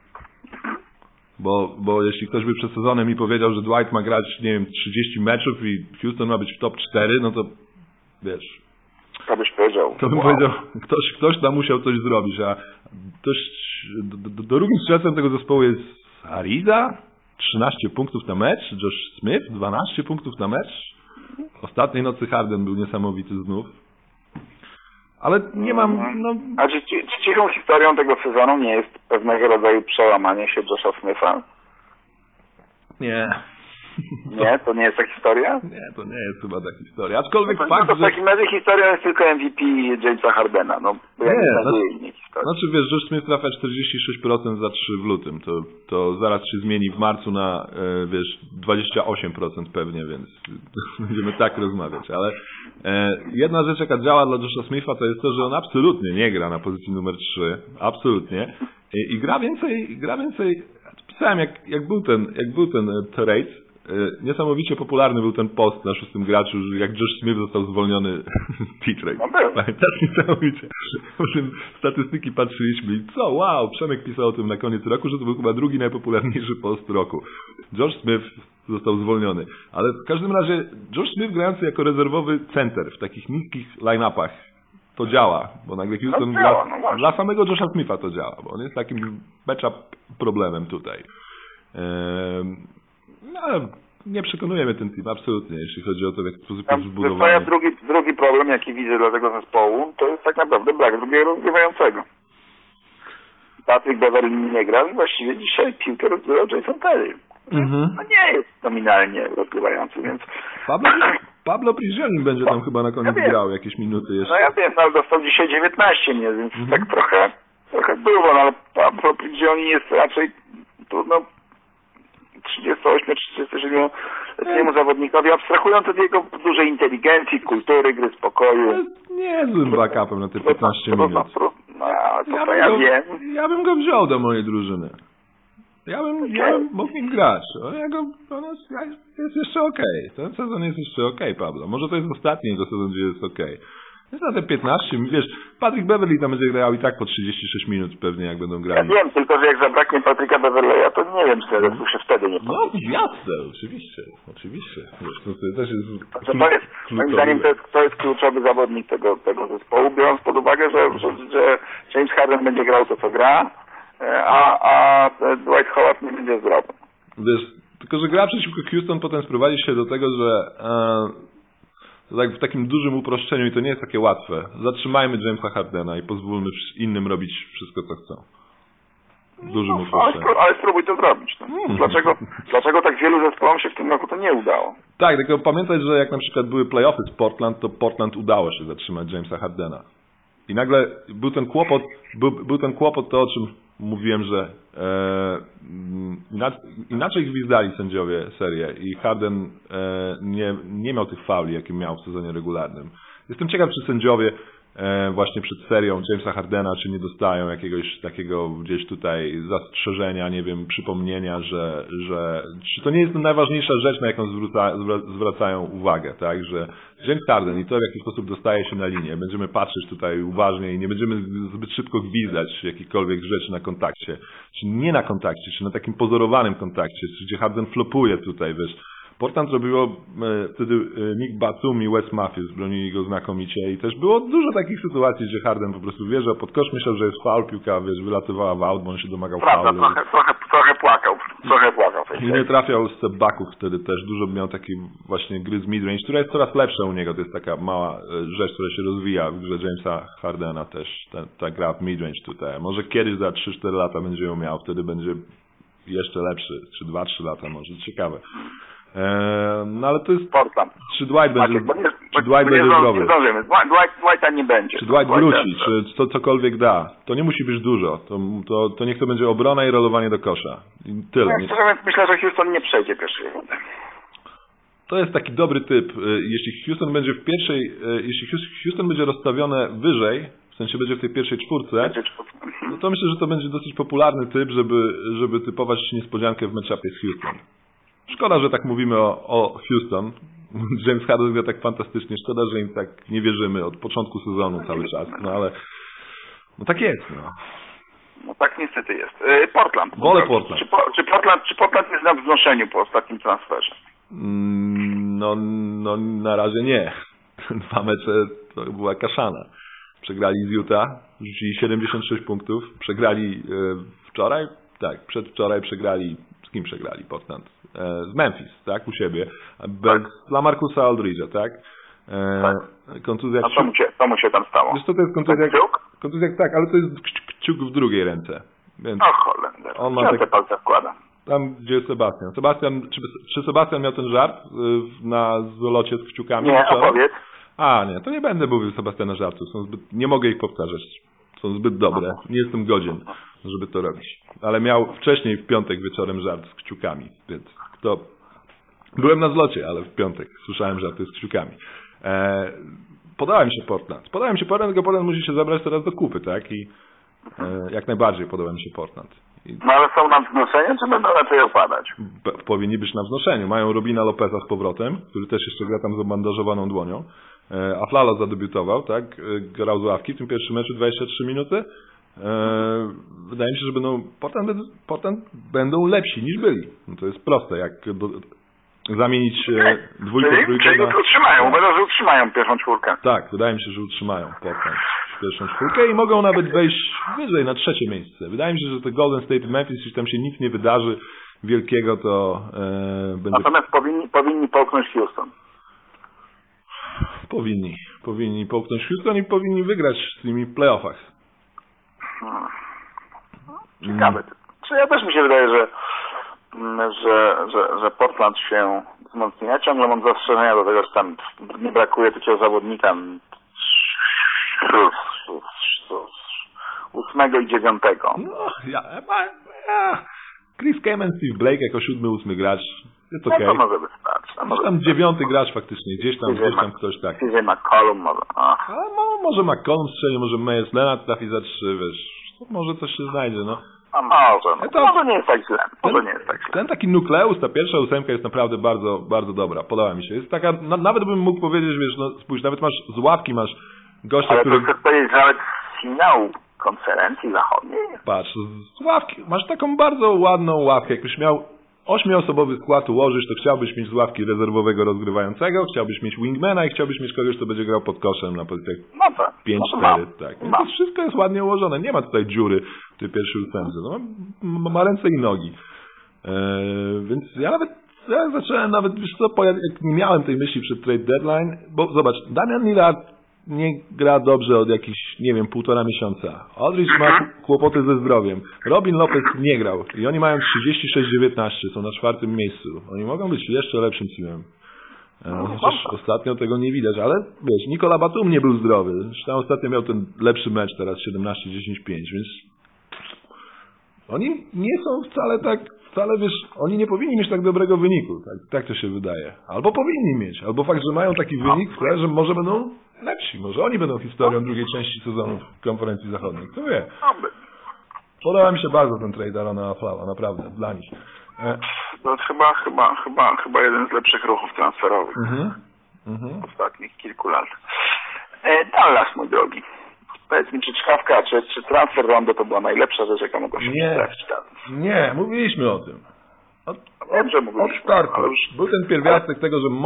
Bo jeśli ktoś by przed sezonem mi powiedział, że Dwight ma grać, nie wiem, 30 meczów i Houston ma być w top 4, no to wiesz... To byś powiedział. To bym powiedział, ktoś tam musiał coś zrobić, a drugim strzelcem tego zespołu jest Ariza, 13 punktów na mecz, Josh Smith, 12 punktów na mecz. Ostatniej nocy Harden był niesamowity znów. Ale nie mam... A czy cichą historią tego sezonu nie jest pewnego rodzaju przełamanie się Josha Smitha? Nie. Nie? To nie jest ta historia? Nie, to nie jest chyba ta historia. Aczkolwiek fakt, że... w takim razie historią jest tylko MVP Jamesa Hardena. No, bo ja nie znajduję innej historii. Znaczy wiesz, Josh Smith trafia 46% za 3 w lutym. To zaraz się zmieni w marcu na, wiesz, 28% pewnie, więc będziemy tak rozmawiać. Ale jedna rzecz, jaka działa dla Josha Smitha, to jest to, że on absolutnie nie gra na pozycji numer 3. Absolutnie. I gra więcej. Pisałem, jak był ten trade, niesamowicie popularny był ten post na 6. graczu, że jak Josh Smith został zwolniony z T-Trade. Pamiętasz, niesamowicie. O tym statystyki patrzyliśmy i co? Wow, Przemek pisał o tym na koniec roku, że to był chyba drugi najpopularniejszy post roku. Josh Smith został zwolniony. Ale w każdym razie Josh Smith grający jako rezerwowy center w takich niskich line-upach to działa, bo nagle Houston dla samego Josha Smitha to działa, bo on jest takim matchup problemem tutaj. No, nie przekonujemy ten team absolutnie, jeśli chodzi o to, w jaki sposób jest zbudowany. Drugi problem, jaki widzę dla tego zespołu, to jest tak naprawdę brak drugiego rozgrywającego. Patrick Beverley nie grał i właściwie dzisiaj piłkę rozgrywał Jason Terry. No nie jest nominalnie rozgrywający, więc... Pablo Prigioni będzie tam chyba na koniec grał jakieś minuty jeszcze. No ja wiem, ale dostał dzisiaj 19 mnie, więc tak trochę było, no, ale Pablo Prigioni jest raczej trudno 38-37 zawodnikowi, abstrahując od jego dużej inteligencji, kultury, gry, spokoju. Jest niezłym backupem na te 15 minut. Ja bym go wziął do mojej drużyny. Ja bym mógł nim grać. On jest jeszcze okej. Ten sezon jest jeszcze okej, Pablo. Może to jest ostatni jego sezon, gdzie jest okej. Jest na te 15, wiesz, Patrick Beverley tam będzie grał i tak po 36 minut pewnie, jak będą grali. Ja wiem, tylko że jak zabraknie Patricka Beverleya, to nie wiem, czy się wtedy nie No jasne, oczywiście. Wiesz, to też jest moim zdaniem to jest kluczowy zawodnik tego zespołu, biorąc pod uwagę, że James Harden będzie grał to, co gra, a Dwight Howard nie będzie zdrowy. Wiesz, tylko że gra przeciwko Houston potem sprowadzi się do tego, że tak w takim dużym uproszczeniu i to nie jest takie łatwe. Zatrzymajmy Jamesa Hardena i pozwólmy innym robić wszystko, co chcą. Dużym uproszczeniu. Ale spróbuj to zrobić. No. Dlaczego tak wielu zespołom się w tym roku to nie udało? Tak, tylko pamiętaj, że jak na przykład były play-offy z Portland, to Portland udało się zatrzymać Jamesa Hardena. I nagle był ten kłopot, to o czym mówiłem, że inaczej gwizdali sędziowie serię i Harden nie miał tych fauli, jakie miał w sezonie regularnym. Jestem ciekaw, czy sędziowie właśnie przed serią Jamesa Hardena, czy nie dostają jakiegoś takiego gdzieś tutaj zastrzeżenia, nie wiem, przypomnienia, że czy to nie jest najważniejsza rzecz, na jaką zwracają uwagę, tak, że James Harden i to, w jaki sposób dostaje się na linię, będziemy patrzeć tutaj uważnie i nie będziemy zbyt szybko gwizdać jakichkolwiek rzeczy na kontakcie, czy nie na kontakcie, czy na takim pozorowanym kontakcie, gdzie Harden flopuje tutaj, wiesz. Portland robiło wtedy Nick Batum i Wes Matthews, bronili go znakomicie i też było dużo takich sytuacji, gdzie Harden po prostu wjeżdżał pod kosz, myślał, że jest foul, piłka, wiesz, wylatywała w out, bo on się domagał faulu. Trochę płakał. I nie trafiał z step-backów wtedy też, dużo miał takiej właśnie gry z midrange, która jest coraz lepsza u niego, to jest taka mała rzecz, która się rozwija w grze Jamesa Hardena też, ta gra w midrange tutaj. Może kiedyś za 3-4 lata będzie ją miał, wtedy będzie jeszcze lepszy, czy 2-3 lata może, ciekawe. No ale to jest... Portland. Czy Dwight będzie zdrowy? Nie zdążymy. Dwighta nie będzie. Czy Dwight wróci, czy to cokolwiek da. To nie musi być dużo. To niech to będzie obrona i rolowanie do kosza. I tyle. Ja szczerze mówiąc myślę, że Houston nie przejdzie pierwszej rundy. To jest taki dobry typ. Jeśli Houston będzie rozstawione wyżej w sensie będzie w tej pierwszej czwórce, no to myślę, że to będzie dosyć popularny typ, żeby typować niespodziankę w matchupie z Houston. Szkoda, że tak mówimy o Houston. James Harden gra tak fantastycznie. Szkoda, że im tak nie wierzymy od początku sezonu cały czas. No ale no tak jest. No. No tak niestety jest. Portland. Wolę Portland. Czy Portland jest na wznoszeniu po ostatnim transferze? No na razie nie. 2 mecze to była kaszana. Przegrali z Utah, rzucili 76 punktów. Przegrali wczoraj? Tak, przedwczoraj przegrali. Z kim przegrali Portland? Z Memphis, tak? U siebie. Bez LaMarcusa Aldridge'a, tak? Kontuzja... A co mu się tam stało? Wiesz co, to jest kontuzja, tak, ale to jest kciuk w drugiej ręce. Więc o Holender. On ma te palce wkłada. Tam, gdzie jest Sebastian. Czy Sebastian miał ten żart na zolocie z kciukami? Nie, opowiedz. Nie, to nie będę mówił Sebastiana żartów. Nie mogę ich powtarzać. Są zbyt dobre. Nie jestem godzien, żeby to robić. Ale miał wcześniej w piątek wieczorem żart z kciukami, więc to... Byłem na zlocie, ale w piątek słyszałem żarty z kciukami. Podoba mi się Portland, tylko Portland musi się zabrać teraz do kupy, tak? I jak najbardziej podoba mi się Portland. No ale są na wznoszeniu, czy będą raczej opadać? Powinni być na wznoszeniu. Mają Robina Lopeza z powrotem, który też jeszcze gra tam z obandażowaną dłonią. Aflalo zadebiutował, tak? Grał z ławki w tym pierwszym meczu 23 minuty. Wydaje mi się, że Portland będą lepsi niż byli. No to jest proste, jak zamienić dwójkę, trójkę czyli utrzymają, uważam, że utrzymają pierwszą czwórkę. Tak, wydaje mi się, że utrzymają Portland pierwszą czwórkę i mogą nawet wejść wyżej na trzecie miejsce. Wydaje mi się, że to Golden State i Memphis, jeśli tam się nic nie wydarzy wielkiego, to będzie... Natomiast powinni połknąć Houston. Powinni połknąć Houston i powinni wygrać z nimi w playoffach. Ciekawe. Ja też mi się wydaje, że Portland się wzmocni. Ja ciągle mam zastrzeżenia do tego, że tam nie brakuje takiego zawodnika 8 i 9. No, Chris Kaman, Steve Blake jako 7-8 gracz. Jest okej. To może wystarczyć. Tam 9 gracz faktycznie. Gdzieś tam ktoś tak. CJ McCollum może. Ale może McCollum strzeli, może Meyers Leonard trafi za 3, wiesz. Może coś się znajdzie, no. A może nie jest tak źle. Ten taki nukleus, ta pierwsza 8 jest naprawdę bardzo, bardzo dobra. Podoba mi się. Jest taka, nawet bym mógł powiedzieć, wiesz, no spójrz, nawet masz z ławki, masz gościa, ale który... to chcę powiedzieć, że nawet finał konferencji zachodniej. Patrz, z ławki, masz taką bardzo ładną ławkę. Jakbyś miał 8-osobowy skład ułożyć, to chciałbyś mieć z ławki rezerwowego rozgrywającego, chciałbyś mieć wingmana i chciałbyś mieć kogoś, kto będzie grał pod koszem na pozycjach 5-4. Tak. Więc to wszystko jest ładnie ułożone. Nie ma tutaj dziury w tej pierwszej 8. No, ma ręce i nogi. Więc ja zacząłem nawet, wiesz co, jak nie miałem tej myśli przed trade deadline, bo zobacz, Damian Lillard nie gra dobrze od jakichś, nie wiem, 1,5 miesiąca. Aldridge ma kłopoty ze zdrowiem. Robin Lopez nie grał. I oni mają 36-19, są na 4. miejscu. Oni mogą być jeszcze lepszym teamem. Chociaż ostatnio tego nie widać, ale wiesz, Nikola Batum nie był zdrowy. Zresztą ostatnio miał ten lepszy mecz, teraz 17-10-5, więc oni nie są wcale wiesz, oni nie powinni mieć tak dobrego wyniku. Tak to się wydaje. Albo powinni mieć, albo fakt, że mają taki wynik, że może będą lepsi. Może oni będą historią drugiej części sezonu w konferencji zachodniej. Kto wie? Podoba mi się bardzo ten trade Arona Aflala, naprawdę, dla nich. To chyba jeden z lepszych ruchów transferowych ostatnich kilku lat. Dallas, mój drogi. Powiedz mi, czy czkawka, czy transfer Rondo to była najlepsza rzecz, jaka mogła się trafić tam? Nie, mówiliśmy o tym. Od startu. Był ten pierwiastek tego, że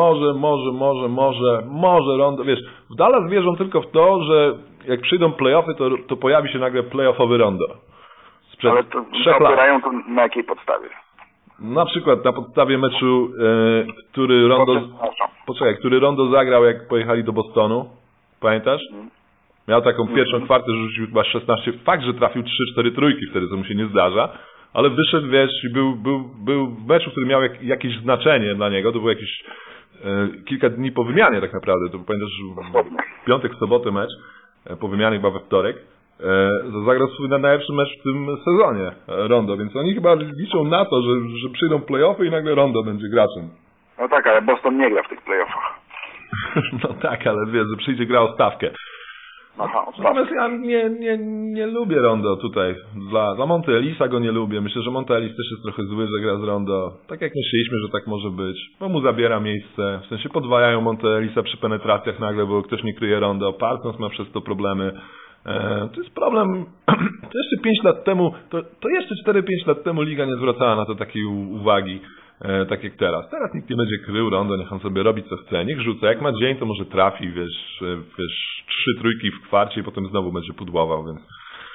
może Rondo. Wiesz, w Dallas wierzą tylko w to, że jak przyjdą playoffy, to pojawi się nagle playoffowy Rondo. Ale to opierają to na jakiej podstawie? Na przykład na podstawie meczu, który Rondo zagrał, jak pojechali do Bostonu. Pamiętasz? Miał taką pierwszą kwartę, że rzucił chyba 16. Fakt, że trafił 3-4 trójki wtedy, co mu się nie zdarza. Ale wyszedł, wiesz, i był w meczu, który miał jakieś znaczenie dla niego. To było jakieś kilka dni po wymianie tak naprawdę. To pamiętasz, w piątek, w sobotę mecz, po wymianie chyba we wtorek. Zagrał swój najlepszy mecz w tym sezonie Rondo, więc oni chyba liczą na to, że przyjdą play-offy i nagle Rondo będzie graczem. No tak, ale Boston nie gra w tych play-offach. No tak, ale wiesz, że przyjdzie gra o stawkę. Natomiast ja nie lubię Rondo tutaj. Dla Monty Ellisa go nie lubię. Myślę, że Monty Ellis też jest trochę zły, że gra z Rondo. Tak jak myśleliśmy, że tak może być. Bo mu zabiera miejsce. W sensie podwajają Monty Ellisa przy penetracjach nagle, bo ktoś nie kryje Rondo. Parsons ma przez to problemy. To jest problem. To jeszcze 5 lat temu, to jeszcze 4-5 lat temu liga nie zwracała na to takiej uwagi. Tak jak teraz. Teraz nikt nie będzie krył Rondo, niech on sobie robi co chce. Niech rzuca. Jak ma dzień, to może trafi, wiesz 3 trójki w kwarcie i potem znowu będzie pudłował, więc...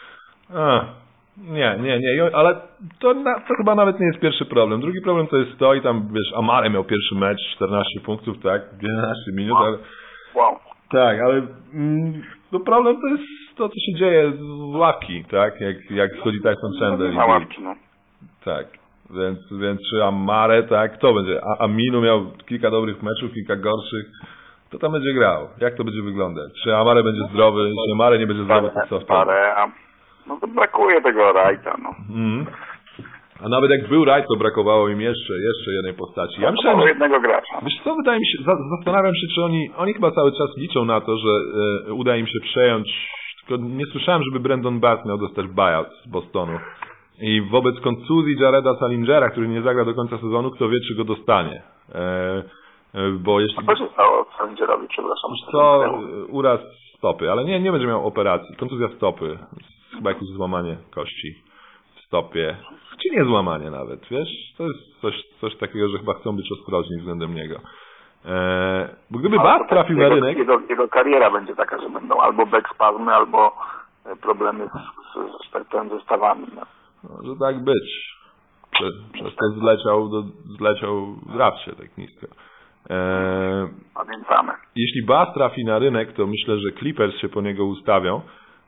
Nie, ale to chyba nawet nie jest pierwszy problem. Drugi problem to jest to i tam, wiesz, Amare miał pierwszy mecz, 14 punktów, tak? 11 minut, ale... Wow. Tak, ale no problem to jest to, co się dzieje z ławki, tak? Jak schodzi Tyson Chandler. Na ławki, no. Tak. Więc czy Amare, tak, kto będzie? Aminu miał kilka dobrych meczów, kilka gorszych. Kto tam będzie grał? Jak to będzie wyglądać? Czy Amare będzie zdrowy? Czy Amare nie będzie zdrowy, to co wtedy? No to brakuje tego Wrighta, no. A nawet jak był Wright, to brakowało im jeszcze jednej postaci. Ja myślałem, że jednego gracza. Wiesz co, wydaje mi się, zastanawiam się, czy oni chyba cały czas liczą na to, że uda im się przejąć, tylko nie słyszałem, żeby Brandon Bass miał dostać buyout z Bostonu. I wobec kontuzji Jareda Salingera, który nie zagra do końca sezonu, kto wie, czy go dostanie. Bo jeśli... Co się stało Salingerowi, przepraszam? Co? Uraz stopy, ale nie będzie miał operacji. Kontuzja stopy. Chyba jakieś złamanie kości w stopie. Czy nie złamanie nawet, wiesz? To jest coś takiego, że chyba chcą być ostrożni względem niego. Bo gdyby Bass trafił na rynek... Jego kariera będzie taka, że będą albo backspazmy, albo problemy z tak powiem, zestawami. No. Może tak być. Przez to zleciał drafcie tak nisko. Pamiętamy. Jeśli Bass trafi na rynek, to myślę, że Clippers się po niego ustawią.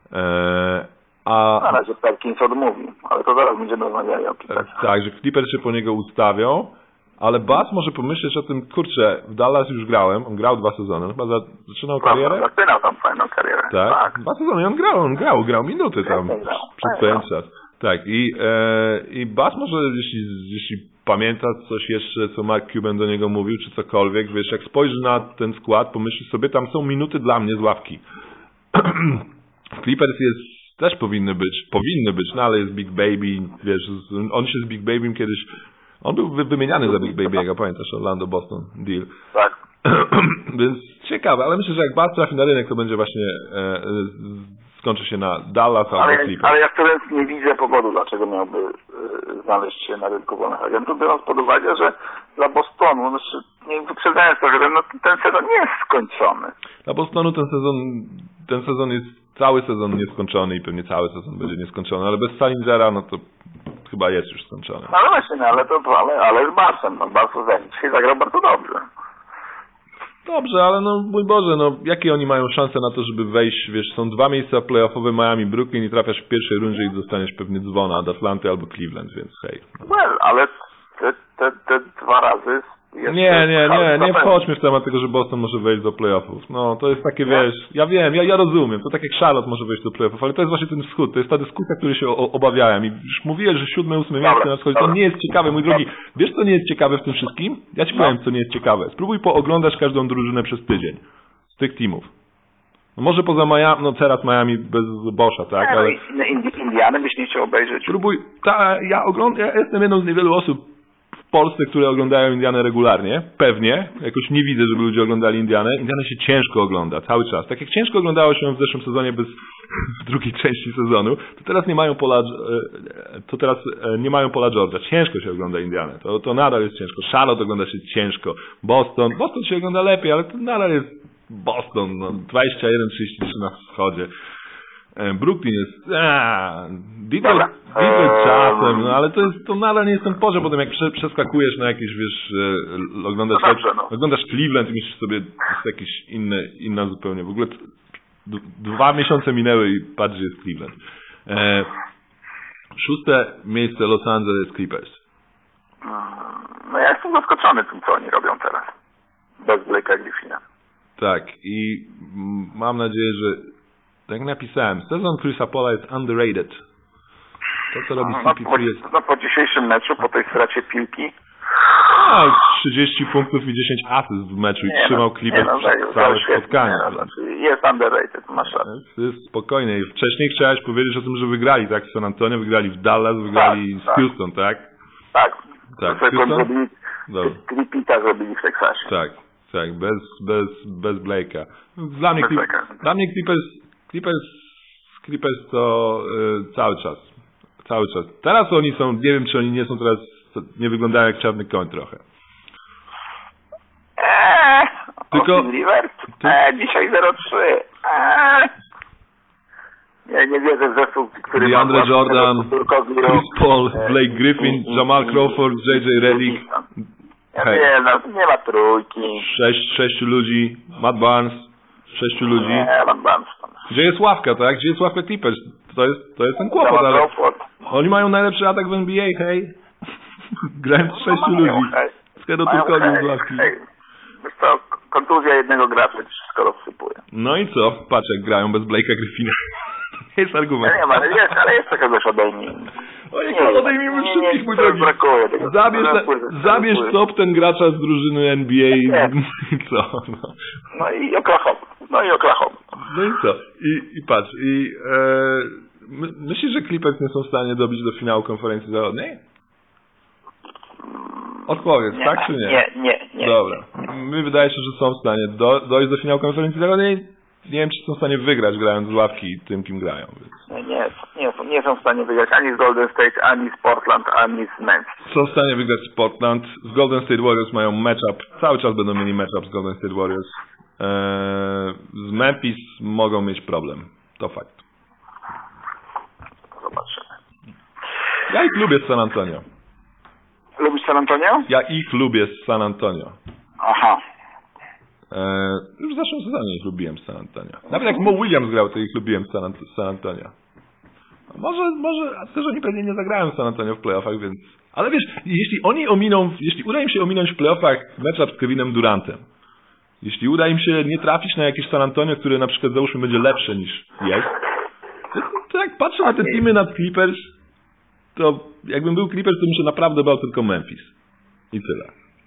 Na razie Perkins odmówił, ale to zaraz będziemy rozmawiali o Clippers. Tak, że Clippers się po niego ustawią, ale Bass może pomyśleć o tym, kurczę, w Dallas już grałem, on grał 2 sezony, chyba zaczynał karierę? Zaczynał tam fajną karierę. Tak, 2 sezony, on grał minuty tam przez pewien czas. Tak, i Bass może, jeśli pamięta coś jeszcze, co Mark Cuban do niego mówił, czy cokolwiek, wiesz, jak spojrzy na ten skład, pomyśli sobie, tam są minuty dla mnie z ławki. Clippers też powinny być, no ale jest Big Baby, wiesz, on się z Big Babym kiedyś, on był wymieniany za Big Baby'ego, pamiętasz, Orlando-Boston deal. Tak. Więc ciekawe, ale myślę, że jak Bass trafi na rynek, to będzie właśnie, skończy się na Dallas albo Clippers. Ale ja wtedy nie widzę powodu, dlaczego miałby znaleźć się na rynku wolnych agentów, biorąc pod uwagę, że dla Bostonu, nie wyprzedzając trochę, ten sezon nie jest skończony. Dla Bostonu ten sezon jest cały sezon nieskończony i pewnie cały sezon będzie nieskończony, ale bez Salingera, no to chyba jest już skończony. No ale właśnie, ale z Barsem, Bars dzisiaj zagrał bardzo dobrze. Dobrze, ale no mój Boże, no jakie oni mają szanse na to, żeby wejść, wiesz, są 2 miejsca playoffowe, Miami, Brooklyn i trafiasz w pierwszej rundzie i dostaniesz pewnie dzwona od Atlanty albo Cleveland, więc hej. Well, ale te 2 razy nie wchodźmy w temat tego, że Boston może wejść do playoffów. No, to jest takie, wiesz, ja wiem, ja rozumiem, to tak jak Charlotte może wejść do playoffów, ale to jest właśnie ten wschód, to jest ta dyskusja, której się obawiałem i już mówiłem, że 7-8 miejsce na wschodzie, to nie jest ciekawe, mój drogi. Wiesz, co nie jest ciekawe w tym wszystkim? Ja ci powiem, co nie jest ciekawe. Spróbuj pooglądać każdą drużynę przez tydzień z tych teamów. No może poza Miami, no teraz Miami bez Boscha, tak? Ale Indiany byś nie chciał obejrzeć. Spróbuj, ja jestem jedną z niewielu osób w Polsce, które oglądają Indianę regularnie, pewnie, jakoś nie widzę, żeby ludzie oglądali Indianę. Indianę się ciężko ogląda, cały czas. Tak jak ciężko oglądało się w zeszłym sezonie bez drugiej części sezonu, to teraz nie mają Paula George'a. Ciężko się ogląda Indianę, to nadal jest ciężko. Charlotte ogląda się ciężko. Boston się ogląda lepiej, ale to nadal jest Boston, no, 21-33 na wschodzie. Brooklyn jest Detroit czasem, no ale to nadal nie jest ten poziom, potem jak przeskakujesz na jakieś, wiesz, oglądasz Cleveland i myślisz sobie, jest jakieś inna zupełnie, w ogóle 2 miesiące minęły i patrz, że jest Cleveland. 6. miejsce Los Angeles Clippers. No ja jestem zaskoczony tym, co oni robią teraz. Bez Blake'a Griffina. Tak, i mam nadzieję, że tak jak napisałem, sezon Chrisa Paula jest underrated. To, co robi CP3 jest... No po dzisiejszym meczu, po tej stracie piłki... 30 punktów i 10 asyst w meczu i trzymał Clippers całe spotkanie. Jest underrated, masz rację. Jest spokojnie. Wcześniej chciałeś powiedzieć o tym, że wygrali, tak? San Antonio, wygrali w Dallas, wygrali z Houston, tak? Tak. Houston? Tripita zrobili w Teksasie. Tak, bez Blake'a. Dla mnie Clippers to cały czas. Teraz oni są, nie wiem czy oni nie są teraz, nie wyglądają jak czarny koń trochę. Tylko dzisiaj 0-3. Nie wierzę w zespół, który DeAndre Jordan, Chris Paul, Blake Griffin, Jamal Crawford, JJ Redick. Nie ma trójki. 6 ludzi, Matt Barnes, 6 ludzi. Matt Barnes. Gdzie jest ławka, tak? Gdzie jest ławka Clippers? To jest ten kłopot, ale oni mają najlepszy atak w NBA, hej. Grają 6 ludzi. Skoro tylko z ławki. Wiesz co, kontuzja jednego gracza wszystko rozsypuje. No i co? Patrz jak grają bez Blake'a Griffina. Jest argument. Nie, ale jest kogoś odejmij. Odejmijmy wszystkich, mój drogi. Zabierz top ten gracza z drużyny NBA. Co? No i Oklahoma. No i co? I patrz. Myślisz, że Clippers nie są w stanie dobić do finału konferencji zachodniej? Odpowiedz, tak czy nie? Nie. Dobra. Mi wydaje się, że są w stanie dojść do finału konferencji zachodniej. Nie wiem, czy są w stanie wygrać, grając z ławki tym, kim grają. Więc. Nie są w stanie wygrać ani z Golden State, ani z Portland, ani z Memphis. Są w stanie wygrać z Portland. Z Golden State Warriors mają matchup. Cały czas będą mieli matchup z Golden State Warriors. Z Memphis mogą mieć problem. To fakt. Zobaczymy. Ja ich lubię z San Antonio. Lubisz San Antonio? Ja ich lubię z San Antonio. Aha. Już w zeszłym sezonie ich lubiłem z San Antonio. Nawet jak Mo Williams grał, to ich lubiłem z San Antonio. Może, a też oni pewnie nie zagrają w San Antonio w playoffach, więc... Ale wiesz, jeśli uda im się ominąć w playoffach matchup z Kevinem Durantem, jeśli uda im się nie trafić na jakieś San Antonio, które na przykład załóżmy będzie lepsze niż jest, to jak patrzę na te teamy nad Clippers, to jakbym był Clippers, to bym się naprawdę bał tylko Memphis. I tyle.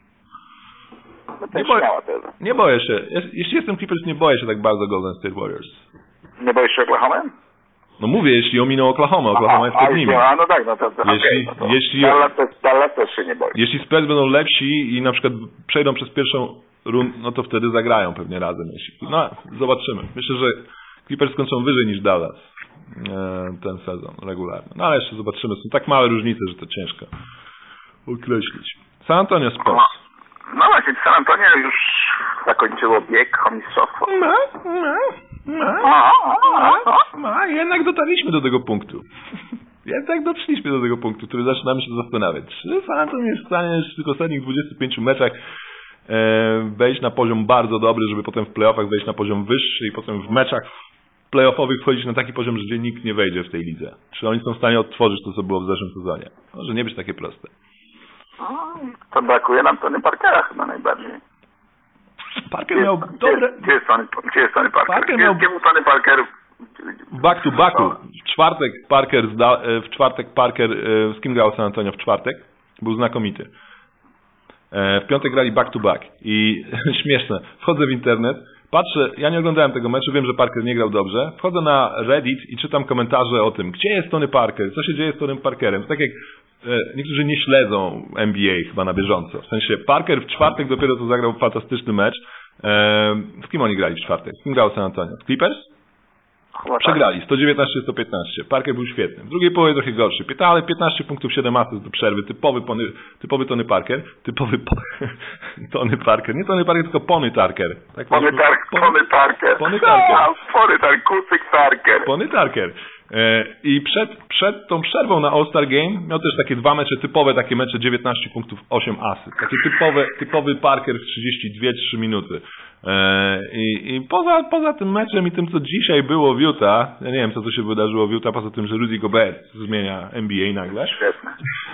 Nie boję się. Jeśli jestem Clippers, nie boję się tak bardzo Golden State Warriors. Nie boisz się Oklahoma? No mówię, jeśli ominą Oklahoma. Oklahoma jest przed nimi. No tak, no to Dallas też się nie boi. Jeśli Spurs będą lepsi i na przykład przejdą przez pierwszą rundę, no to wtedy zagrają pewnie razem. No, zobaczymy. Myślę, że Clippers skończą wyżej niż Dallas ten sezon regularny. No ale jeszcze zobaczymy. Są tak małe różnice, że to ciężko określić. San Antonio Spurs. No właśnie, San Antonio już zakończyło bieg o mistrzostwo. Jednak dotarliśmy do tego punktu. Jednak doszliśmy do tego punktu, który zaczynamy się zastanawiać. Czy San Antonio jest w stanie w tych ostatnich 25 meczach wejść na poziom bardzo dobry, żeby potem w playoffach wejść na poziom wyższy i potem w meczach playoffowych wchodzić na taki poziom, że nikt nie wejdzie w tej lidze. Czy oni są w stanie odtworzyć to, co było w zeszłym sezonie? Może nie być takie proste. To brakuje nam Tony Parkera chyba najbardziej. Parker miał dobre... Gdzie jest Tony Parker? Kiemu Tony Parker? Back to backu. W czwartek Parker z kim grał San Antonio w czwartek? Był znakomity. W piątek grali back to back. I śmieszne. Wchodzę w internet, patrzę, ja nie oglądałem tego meczu, wiem, że Parker nie grał dobrze. Wchodzę na Reddit i czytam komentarze o tym, gdzie jest Tony Parker, co się dzieje z Tonym Parkerem. To tak jak niektórzy nie śledzą NBA chyba na bieżąco. W sensie Parker w czwartek dopiero co zagrał fantastyczny mecz. Z kim oni grali w czwartek? Z kim grał San Antonio? Clippers? Przegrali 119-115. Parker był świetny. W drugiej połowie trochę gorszy. Ale 15 punktów, 7 asyst do przerwy. Typowy Tony Parker. Tony Parker. Nie Tony Parker, tylko Pony Tarker. Tak Pony Tarker. Kucyk Tarker. Pony Tarker. I przed tą przerwą na All-Star Game miał też takie dwa mecze, typowe takie mecze, 19 punktów, 8 asyst. Taki typowy Parker w 32-3 minuty. I poza tym meczem i tym, co dzisiaj było w Utah, ja nie wiem, co tu się wydarzyło w Utah, poza tym, że Rudy Gobert zmienia NBA nagle. Świetne.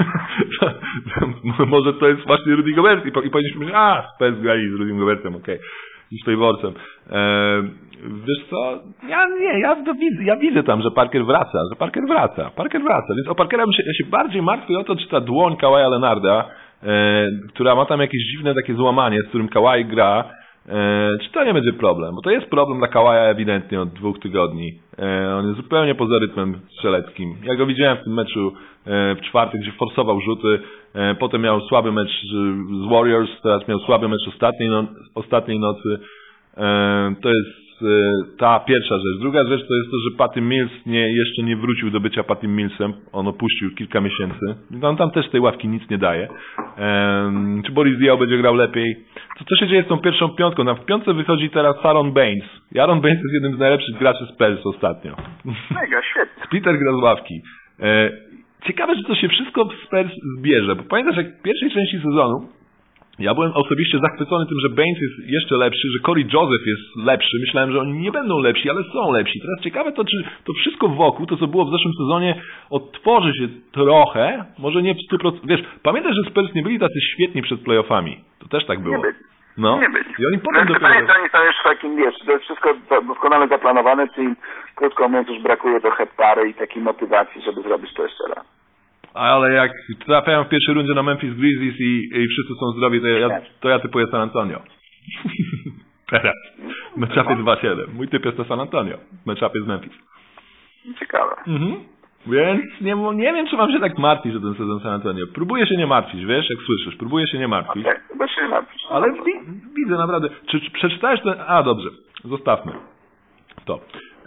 Może to jest właśnie Rudy Gobert i powinniśmy myśleć, Spurs grali z Rudy Gobertem, okej. I z Favorcem. Wiesz co? Ja widzę tam, że Parker wraca. Więc o Parkera ja się bardziej martwię o to, czy ta dłoń Kawaja Leonarda która ma tam jakieś dziwne takie złamanie, z którym Kawhi gra, czy to nie będzie problem? Bo to jest problem dla Kawaja ewidentnie od 2 tygodni. On jest zupełnie poza rytmem strzeleckim. Ja go widziałem w tym meczu w czwartek, gdzie forsował rzuty, potem miał słaby mecz z Warriors, teraz miał słaby mecz ostatniej nocy. To jest ta pierwsza rzecz. Druga rzecz to jest to, że Patty Mills jeszcze nie wrócił do bycia Patty Millsem. On opuścił kilka miesięcy. On tam też tej ławki nic nie daje. Czy Boris Diaw będzie grał lepiej? Co się dzieje z tą pierwszą piątką? Tam w piątce wychodzi teraz Aron Baines. I Aron Baines jest jednym z najlepszych graczy Spurs ostatnio. Mega, świetnie. Peter gra z ławki. Ciekawe, że to się wszystko w Spurs zbierze. Bo pamiętasz, jak w pierwszej części sezonu ja byłem osobiście zachwycony tym, że Baines jest jeszcze lepszy, że Corey Joseph jest lepszy. Myślałem, że oni nie będą lepsi, ale są lepsi. Teraz ciekawe to, czy to wszystko wokół, to co było w zeszłym sezonie, odtworzy się trochę, może nie w 100%. Wiesz, pamiętaj, że Spurs nie byli tacy świetni przed playoffami. To też tak było. Nie byli. No. Nie byli. I oni potem pytanie, to oni są już w takim, wiesz, to jest wszystko doskonale zaplanowane, czyli krótko mówiąc już brakuje trochę pary i takiej motywacji, żeby zrobić to jeszcze raz. Ale jak trafiają w pierwszej rundzie na Memphis Grizzlies i wszyscy są zdrowi, to ja typuję San Antonio. Teraz. W matchupie 2-7. Mój typ jest to San Antonio. W matchupie z Memphis. Ciekawe. Więc nie wiem, czy mam się tak martwić, że ten sezon San Antonio. Próbuję się nie martwić, wiesz, jak słyszysz. Próbuję się nie martwić. Okay, bo się nie martwić. Ale widzę naprawdę. Czy przeczytałeś ten... A, dobrze. Zostawmy to.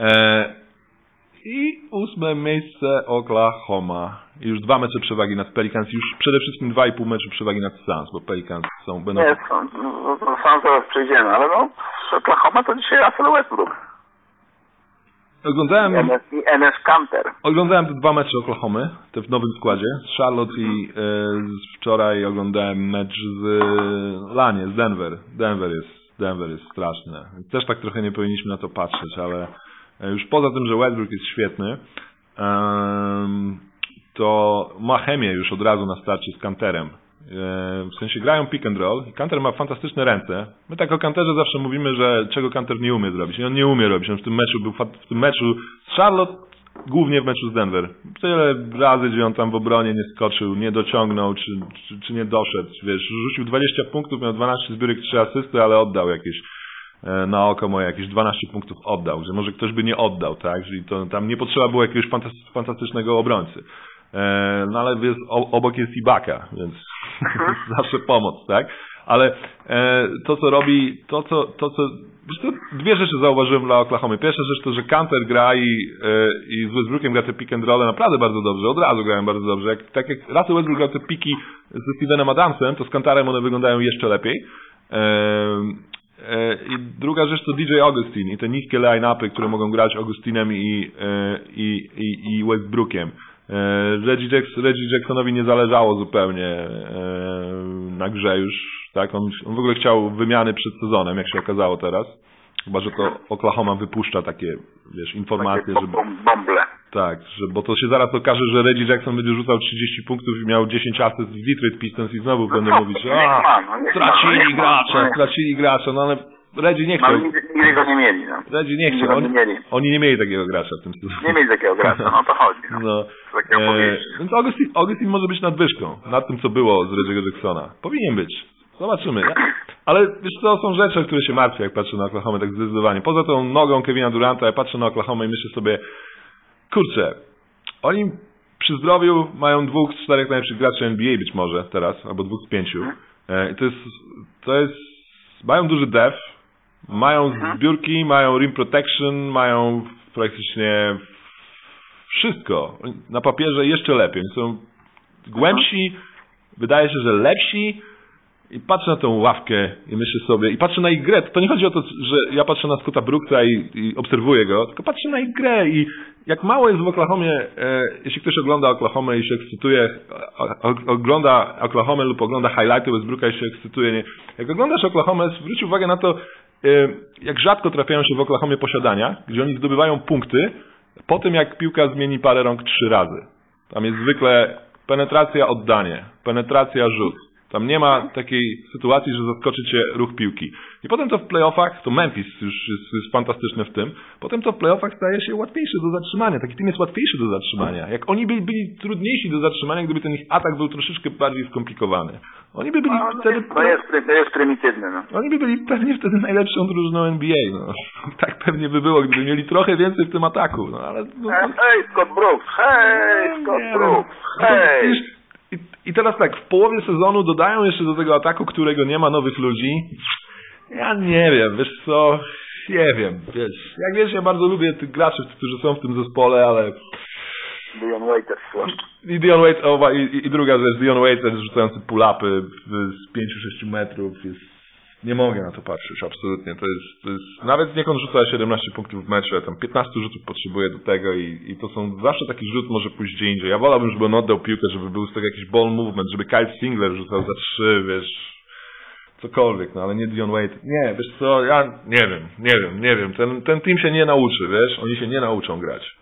I 8. miejsce Oklahoma. I już 2 mecze przewagi nad Pelicans. Już przede wszystkim 2,5 meczu przewagi nad Suns, bo Pelicans będą... Nie, Suns zaraz przejdziemy, ale no Oklahoma to dzisiaj Russell Westbrook. Oglądałem... Enes Kanter. Oglądałem te 2 mecze Oklahomy, te w nowym składzie. Z Charlotte i wczoraj oglądałem mecz z Denver. Denver jest straszny. Też tak trochę nie powinniśmy na to patrzeć, ale już poza tym, że Westbrook jest świetny, to ma chemię już od razu na starcie z Kanterem. W sensie grają pick and roll i Kanter ma fantastyczne ręce. My tak o Kanterze zawsze mówimy, że czego Kanter nie umie zrobić. I on nie umie robić. On w tym meczu z Charlotte, głównie w meczu z Denver. Tyle razy, gdzie on tam w obronie nie skoczył, nie dociągnął, czy nie doszedł. Wiesz, rzucił 20 punktów, miał 12 zbiórek, 3 asysty, ale oddał jakieś na oko moje jakieś 12 punktów oddał, że może ktoś by nie oddał, tak? Czyli to tam nie potrzeba było jakiegoś fantastycznego obrońcy. No ale obok jest Ibaka, więc zawsze pomoc, tak? Ale to co robi, to co dwie rzeczy zauważyłem dla Oklahomy. Pierwsza rzecz to, że Kanter gra i z Westbrookiem gra te pick and roll naprawdę bardzo dobrze, od razu grają bardzo dobrze. Tak jak Russell Westbrook gra te piki ze Stevenem Adamsem, to z Kanterem one wyglądają jeszcze lepiej. I druga rzecz to DJ Augustin i te niskie line-upy, które mogą grać Augustinem i Westbrookiem. Reggie Jacksonowi nie zależało zupełnie na grze już, tak? On w ogóle chciał wymiany przed sezonem, jak się okazało teraz. Chyba, że to Oklahoma wypuszcza takie, wiesz, informacje, że... Bąble. Tak, bo to się zaraz okaże, że Reggie Jackson będzie rzucał 30 punktów i miał 10 asyst w Detroit Pistons i znowu będą mówić, stracili gracza, no ale Reggie nie chciał. Nigdy go nie mieli, no. Reggie nie chciał. Oni nie mieli takiego gracza w tym sezonie. Nie mieli takiego gracza, no to chodzi. No. Więc Augustin może być nadwyżką nad tym, co było z Reggie'ego Jacksona. Powinien być. Zobaczymy. Ale wiesz co, są rzeczy, o które się martwię, jak patrzę na Oklahomę, tak zdecydowanie. Poza tą nogą Kevina Duranta, ja patrzę na Oklahomę i myślę sobie, kurczę, oni przy zdrowiu mają 2 z 4 najlepszych graczy NBA być może teraz, albo 2 z 5. I to jest, mają duży depth, mają zbiórki, mają rim protection, mają praktycznie wszystko. Na papierze jeszcze lepiej. Są głębsi, wydaje się, że lepsi. I patrzę na tę ławkę i myślę sobie, i patrzę na ich grę, to nie chodzi o to, że ja patrzę na Scotta Brooksa i obserwuję go, tylko patrzę na ich grę i jak mało jest w Oklahomie, jeśli ktoś ogląda Oklahomę i się ekscytuje, ogląda Oklahomę lub ogląda highlighty Westbrooka i się ekscytuje, nie? Jak oglądasz Oklahomę, zwróć uwagę na to, jak rzadko trafiają się w Oklahomie posiadania, gdzie oni zdobywają punkty po tym, jak piłka zmieni parę rąk 3 razy. Tam jest zwykle penetracja, oddanie, penetracja, rzut. Tam nie ma takiej sytuacji, że zaskoczy cię ruch piłki. I potem to w playoffach, to Memphis już jest fantastyczne w tym, potem to w playoffach staje się łatwiejsze do zatrzymania. Taki team jest łatwiejszy do zatrzymania. Jak oni byli trudniejsi do zatrzymania, gdyby ten ich atak był troszeczkę bardziej skomplikowany. Oni by byli wtedy... To jest prymitywne, no. Oni by byli pewnie wtedy najlepszą drużyną NBA, no. Tak pewnie by było, gdyby mieli trochę więcej w tym ataku, no ale... No, hej, Scott Brooks, hej! I teraz tak, w połowie sezonu dodają jeszcze do tego ataku, którego nie ma, nowych ludzi. Ja nie wiem, wiesz co, nie wiem, wiesz. Jak wiesz, ja bardzo lubię tych graczy, którzy są w tym zespole, ale... Dion Waiters. I Dion Waiters, i druga rzecz, Dion Waiters rzucający pull-upy z 5-6 metrów jest... Nie mogę na to patrzeć, absolutnie. To jest... Nawet niech on rzuca 17 punktów w meczu, tam 15 rzutów potrzebuje do tego i to są zawsze taki rzut może pójść gdzie indziej. Ja wolałbym, żeby on oddał piłkę, żeby był z tego jakiś ball movement, żeby Kyle Singler rzucał za 3, wiesz... Cokolwiek, no ale nie Dion Waiters. Nie, wiesz co, ja nie wiem. Ten team się nie nauczy, wiesz? Oni się nie nauczą grać.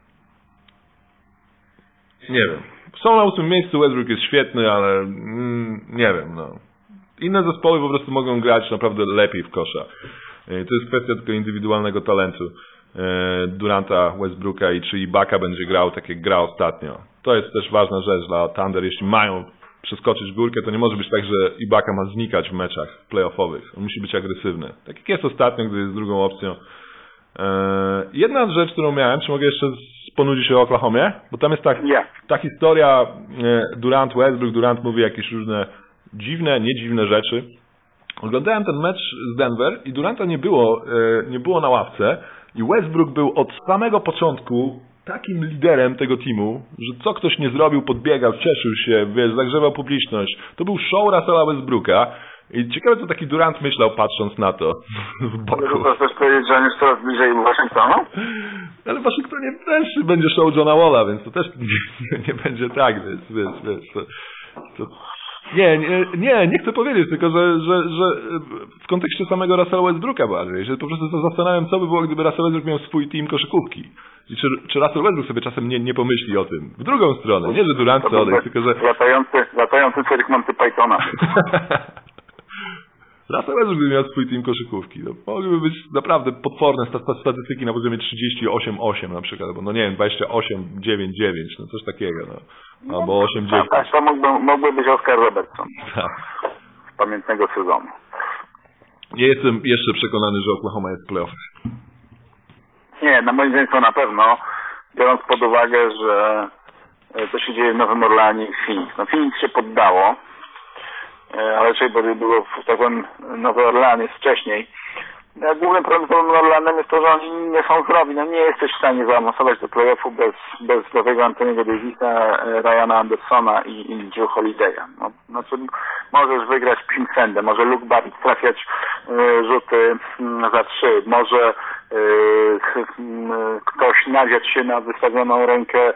Nie wiem. Są na 8 miejscu, Westbrook jest świetny, ale nie wiem, no. Inne zespoły po prostu mogą grać naprawdę lepiej w kosza. To jest kwestia tylko indywidualnego talentu Duranta, Westbrooka i czy Ibaka będzie grał tak jak gra ostatnio. To jest też ważna rzecz dla Thunder. Jeśli mają przeskoczyć górkę, to nie może być tak, że Ibaka ma znikać w meczach playoffowych. On musi być agresywny. Tak jak jest ostatnio, gdy jest drugą opcją. Jedna rzecz, którą miałem, czy mogę jeszcze ponudzić się o Oklahomie? Bo tam jest ta historia Durant, Westbrook, Durant mówi jakieś różne dziwne, niedziwne rzeczy. Oglądałem ten mecz z Denver i Duranta nie było na ławce i Westbrook był od samego początku takim liderem tego teamu, że co ktoś nie zrobił, podbiegał, cieszył się, wiesz, zagrzewał publiczność. To był show Russella Westbrooka i ciekawe, co taki Durant myślał, patrząc na to z boku. Chcesz powiedzieć, że on jest coraz bliżej Waszyngtonu? Ale w Waszyngtonie też będzie show Johna Walla, więc to też nie będzie tak, wiesz. Nie chcę powiedzieć, tylko że w kontekście samego Russella Westbrooka bardziej, że po prostu zastanawiam, co by było, gdyby Russell Westbrook miał swój team koszykówki. I czy Russell Westbrook sobie czasem nie pomyśli o tym. W drugą stronę, nie, że Durant chce odejść, tylko że... Latający cyrk Monty Pythona. Russell Westbrook by miał swój team koszykówki. No, mogłyby być naprawdę potworne statystyki na poziomie 38-8 na przykład, albo no nie wiem, 28-9-9, no coś takiego, no. Albo 8-9. Tak, to mógłby być Oscar Robertson. Tak. Z pamiętnego sezonu. Nie jestem jeszcze przekonany, że Oklahoma jest w playoffach. Nie, na moim zdaniem to na pewno, biorąc pod uwagę, że to się dzieje w Nowym Orleanie i Phoenix. No Phoenix się poddało, ale raczej było w tak powiem Nowy Orlean jest wcześniej. Głównym problemem z Nowym Orleanem jest to, że oni nie są zdrowi. No nie jesteś w stanie zaawansować do play-offu bez zdrowego Antoniego Davisa, Ryana Andersona i Joe Holiday'a. No, znaczy możesz wygrać ping-sendę, może Luke Barrett trafiać rzuty za 3, może ktoś nadziać się na wystawioną rękę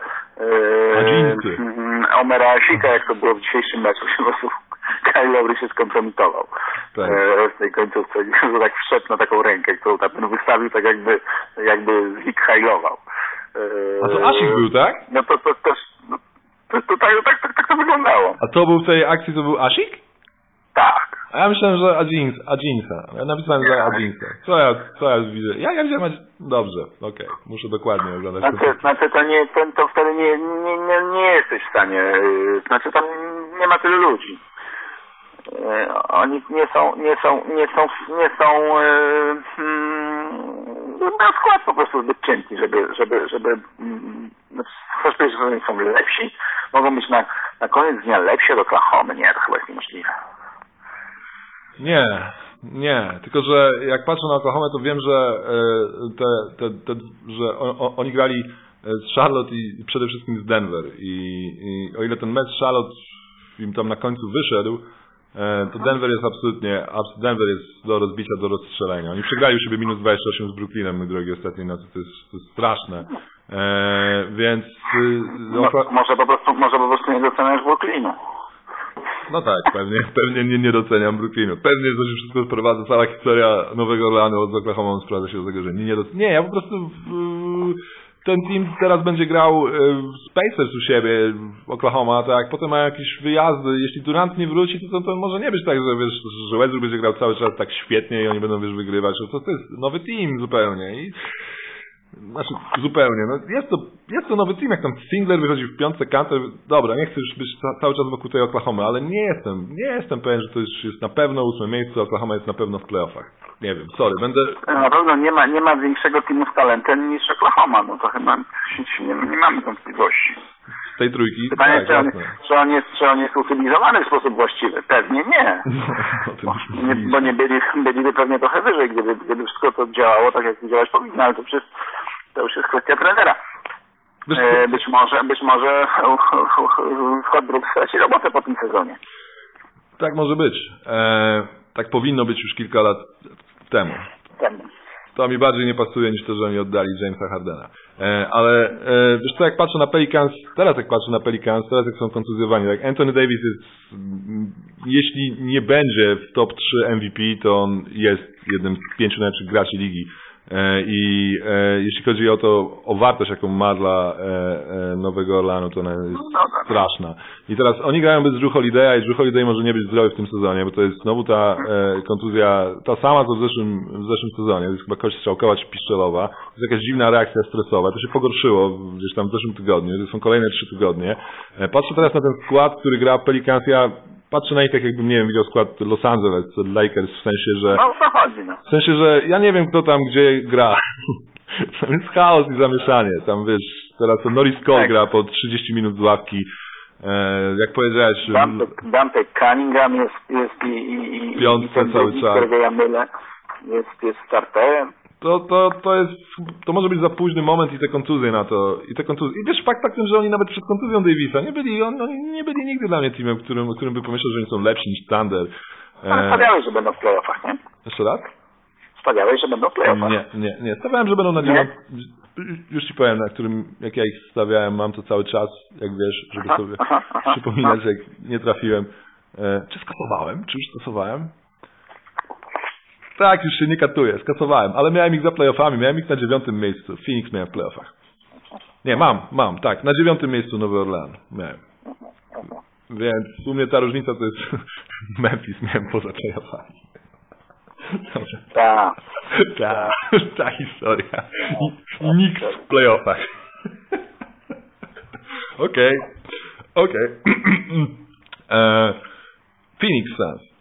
Omera Asika, jak to było w dzisiejszym meczu. Po prostu Kyle Lowry się skompromitował w tej końcówce, że tak wszedł na taką rękę, którą tam wystawił tak jakby zwikhajlował. A to Asik był, tak? No to też tak to wyglądało. A to był w tej akcji, to był Asik? Tak. A ja myślałem, że Adjinsa. Ja napisałem, że Adjinsa. Co ja widzę? Ja wziąłem dobrze, okej. Muszę dokładnie oglądać. Znaczy to wtedy nie jesteś w stanie, znaczy tam nie ma tylu ludzi. Oni nie są skład po prostu zbyt cienki, żeby chcesz powiedzieć, że oni są lepsi, mogą być na koniec dnia lepsi od Oklahomy. Nie, to chyba jest niemożliwe. Nie, tylko że jak patrzę na Oklahomę, to wiem, że że oni grali z Charlotte i przede wszystkim z Denver i o ile ten mecz Charlotte im tam na końcu wyszedł, to Denver jest Denver jest do rozbicia, do rozstrzelenia. Oni przegrali już sobie minus 28 z Brooklynem, mój drogi, ostatniej nocy, to jest straszne. Więc... Może po prostu nie doceniasz Brooklynu. No tak, pewnie nie doceniam Brooklynu. Pewnie to się wszystko sprowadza, cała historia Nowego Orleanu od Oklahoma sprowadza się do tego, że nie, ja po prostu ten team teraz będzie grał Spacers u siebie w Oklahoma, tak, potem ma jakieś wyjazdy, jeśli Durant nie wróci, to może nie być tak, że wiesz, że Westbrook będzie grał cały czas tak świetnie i oni będą, wiesz, wygrywać, to jest nowy team zupełnie znaczy zupełnie, no jest to nowy team, jak tam Singler wychodzi w piątce, Kanter, dobra, nie chcę już być cały czas wokół tej Oklahomy, ale nie jestem pewien, że to już jest na pewno 8 miejsce, Oklahoma jest na pewno w playoffach. Nie wiem, sorry, będę... Na pewno nie ma większego teamu z talentem niż Oklahoma, no to chyba nie mamy wątpliwości. Z tej trójki? Pytanie, tak, czy on jest utylizowany w sposób właściwy? Pewnie nie. Bo nie byliby pewnie trochę wyżej, gdyby wszystko to działało tak, jak działać powinno, ale to już jest kwestia trenera. Być może Westbrook straci robotę po tym sezonie. Tak może być. Tak powinno być już kilka lat temu. To mi bardziej nie pasuje niż to, że oni oddali Jamesa Hardena. Ale wiesz co, jak patrzę na Pelicans, teraz jak są kontuzjowani, tak Anthony Davis jest, jeśli nie będzie w top 3 MVP, to on jest jednym z 5 najlepszych graczy ligi. I jeśli chodzi o wartość, jaką ma dla Nowego Orleanu, to ona jest straszna. I teraz oni grają bez Drew Holiday'a i Drew Holiday może nie być zdrowy w tym sezonie, bo to jest znowu ta kontuzja, ta sama co w zeszłym sezonie, to jest chyba kość strzałkowa czy piszczelowa, to jest jakaś dziwna reakcja stresowa, to się pogorszyło gdzieś tam w zeszłym tygodniu, to są kolejne 3 tygodnie. Patrzę teraz na ten skład, który gra Pelicans, patrzę na nich tak jakbym, nie wiem, widział skład Los Angeles, Lakers, w sensie, że ja nie wiem, kto tam gdzie gra. Tam jest chaos i zamieszanie. Tam wiesz, teraz to Norris Cole gra po 30 minut z ławki. Jak powiedziałeś... Dante Cunningham jest i piątce cały czas. Ja mylę, jest starterem. To może być za późny moment i te kontuzje na to. I wiesz, fakt faktem, że oni nawet przed kontuzją Davisa oni nie byli nigdy dla mnie teamem, którym by pomyślał, że oni są lepsi niż Thunder. Ale stawiałeś, że będą w playoffach, nie? Jeszcze raz? Stawiałeś, że będą w playoffach. Nie. Stawiałem, że będą na 9. Już ci powiem, jak ja ich stawiałem, mam to cały czas, jak wiesz, żeby sobie przypominać, jak nie trafiłem. Czy skasowałem? Czy już skasowałem? Tak, już się nie katuję, skasowałem, ale miałem ich za playoffami, miałem ich na 9. miejscu. Phoenix miałem w playoffach. Nie, mam, tak, na 9. miejscu Nowy Orlean miałem. Więc u mnie ta różnica to jest Memphis miałem poza playoffami. Dobrze. Ta historia. Nikt w playoffach. Okej. Phoenix Suns.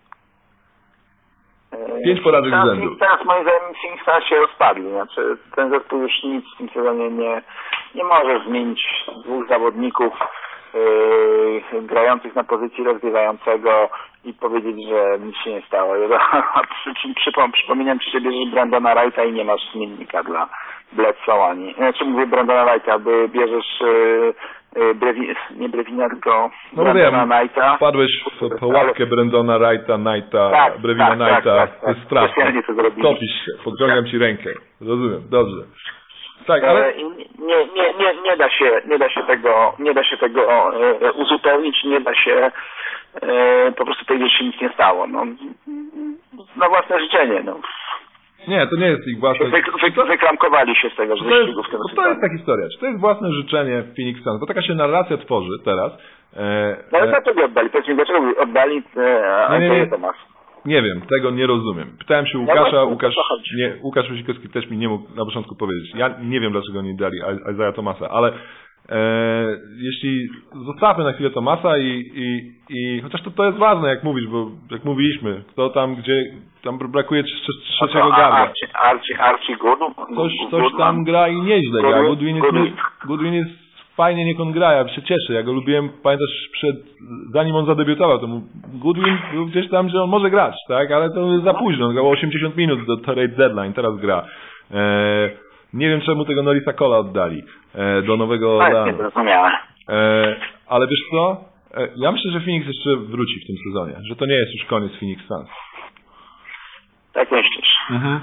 5 porażek z rzędu. Teraz moim zdaniem Phoenix się rozpadli. Znaczy, ten zespół już nic w tym sezonie nie może zmienić 2 zawodników grających na pozycji rozgrywającego i powiedzieć, że nic się nie stało. Przypominam ci siebie, że Brandona Wrighta i nie masz zmiennika dla Bledsoe ani. Znaczy mówię Brandona Wrighta, by bierzesz nie Brevina, tylko Brandona Knighta. Wpadłeś w pułapkę Brandona Wrighta, Brevina Knighta. To jest straszne. Topisz się, podciągam ci rękę. Rozumiem, dobrze. Tak, ale nie da się tego uzupełnić, nie da się po prostu powiedzieć, że się nic nie stało. Na własne życzenie. Nie, to nie jest ich własne... Wyklamkowali się z tego, że wyścigów w tym to jest ta historia. Czy to jest własne życzenie Phoenix Suns? Bo taka się narracja tworzy teraz. No ale dlaczego oddali? Powiedz mi, dlaczego oddali Anthony Thomas? Nie wiem, tego nie rozumiem. Pytałem się Łukasza, Łukasz Rusikowski też mi nie mógł na początku powiedzieć. Ja nie wiem, dlaczego oni dali Isaiah Thomasa, ale jeśli zostawmy na chwilę Thomasa i chociaż to jest ważne, jak mówisz, bo jak mówiliśmy, kto tam, gdzie tam brakuje trzeciego garda. Archie Goodwin. Coś tam gra i nieźle gra. Goodwin jest fajnie, niech on gra, ja się cieszę, ja go lubiłem, pamiętasz, zanim on zadebiutował, to Goodwin był gdzieś tam, że on może grać, tak, ale to jest za późno, on grał 80 minut do trade deadline, teraz gra. Nie wiem, czemu tego Norrisa Cole'a oddali do Nowego Orleanu. Ale wiesz co? Ja myślę, że Phoenix jeszcze wróci w tym sezonie, że to nie jest już koniec Phoenix Suns. Tak myślisz? Mhm.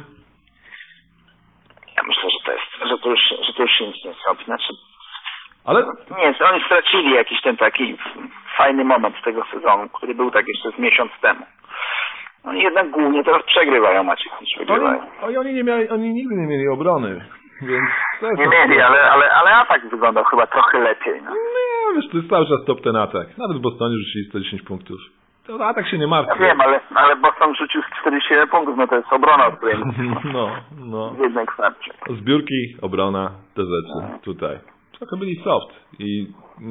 Ja myślę, że to już się nic nie zrobi. Znaczy, ale... Nie, oni stracili jakiś ten taki fajny moment z tego sezonu, który był tak jeszcze z miesiąc temu. Oni jednak głównie teraz przegrywają, Maciek, niż wygrywają. Oni nigdy nie mieli obrony, więc... Nie mieli, ale atak wyglądał chyba trochę lepiej. No. Nie, wiesz, to jest cały czas top ten atak. Nawet w Bostonie rzucili 110 punktów. To atak się nie martwi. Ja wiem, ale Boston rzucił 47 punktów, no to jest obrona, o której No. w jednym starcie. Zbiórki, obrona, te rzeczy tutaj. Trochę byli soft i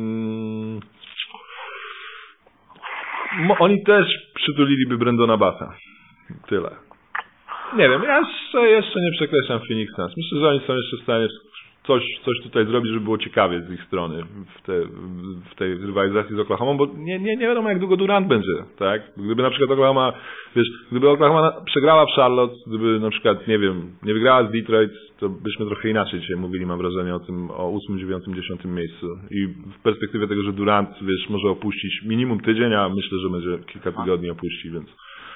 oni też przytuliliby Brandona Bassa. Tyle. Nie wiem, ja jeszcze nie przekreślam Phoenix Suns. Myślę, że oni są jeszcze w stanie coś tutaj zrobić, żeby było ciekawie z ich strony w tej rywalizacji z Oklahoma, bo nie wiadomo jak długo Durant będzie, tak? Gdyby na przykład Oklahoma, gdyby Oklahoma przegrała w Charlotte, gdyby na przykład, nie wiem, nie wygrała z Detroit, to byśmy trochę inaczej dzisiaj mówili, mam wrażenie, o tym, o 8, 9, 10 miejscu. I w perspektywie tego, że Durant, może opuścić minimum tydzień, a myślę, że będzie kilka tygodni opuści, więc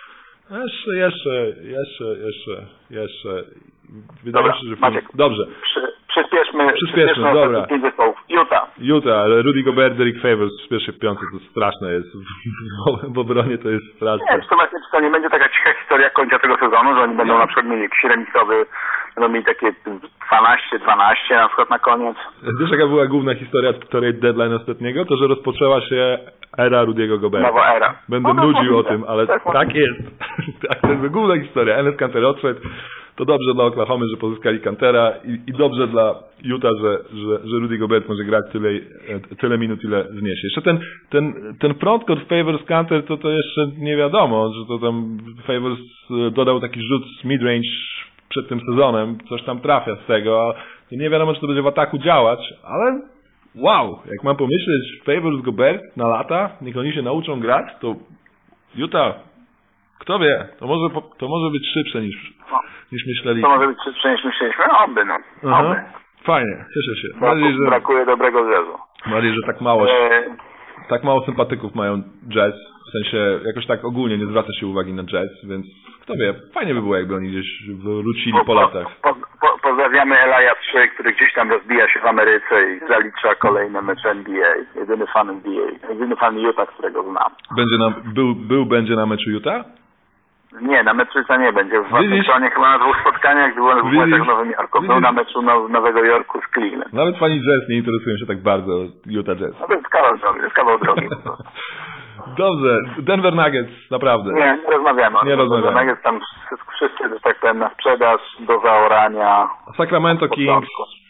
jeszcze. Wydaje mi się, że Maciek, dobrze. Przyspieszmy, dobra. Utah, ale Rudy Gobert, Derek Favors w pierwszej piątce to straszne jest. W obronie to jest straszne. Nie, to nie będzie taka cicha historia końca tego sezonu, że oni będą na przykład mieli jakiś remisowy, będą mieli takie 12-12 na przykład na koniec. Wiesz jaka była główna historia trade deadline ostatniego? To, że rozpoczęła się era Rudy'ego Goberta. Nowa era. Będę nudził o tym, ale tak jest. Tak, to jest główna historia. Enes Kanter odszedł. To dobrze dla Oklahomy, że pozyskali Kantera i dobrze dla Utah, że Rudy Gobert może grać tyle minut, ile zniesie. Jeszcze ten frontcourt Favors Kanter to jeszcze nie wiadomo, że to tam Favors dodał taki rzut z midrange przed tym sezonem, coś tam trafia z tego, nie wiadomo, czy to będzie w ataku działać, ale wow, jak mam pomyśleć Favors Gobert na lata, niech oni się nauczą grać, to Utah, kto wie, to może być szybsze niż myśleliśmy. To może być szybsze niż myśleliśmy, oby. Fajnie, cieszę się. Brakuje dobrego jazzu. Bardziej, że tak mało sympatyków mają jazz, w sensie jakoś tak ogólnie nie zwraca się uwagi na jazz, więc kto wie, fajnie by było, jakby oni gdzieś wrócili po latach. Pozdrawiamy Elijah 3, który gdzieś tam rozbija się w Ameryce i zalicza kolejne mecze NBA. Jedyny fan NBA, jedyny fan Utah, którego znam. Będzie na meczu Utah? Nie, na meczu Utah nie będzie. W Waszyngtonie chyba na 2 spotkaniach, byłem w meczach w Nowym Jorku. Był na meczu Nowego Jorku z Cleveland. Nawet fani jazz nie interesują się tak bardzo Utah Jazz. No to jest kawał drogi. Dobrze, Denver Nuggets, naprawdę. Nie rozmawiamy. Denver Nuggets tam wszyscy, że tak powiem, na sprzedaż, do zaorania. Sacramento Kings,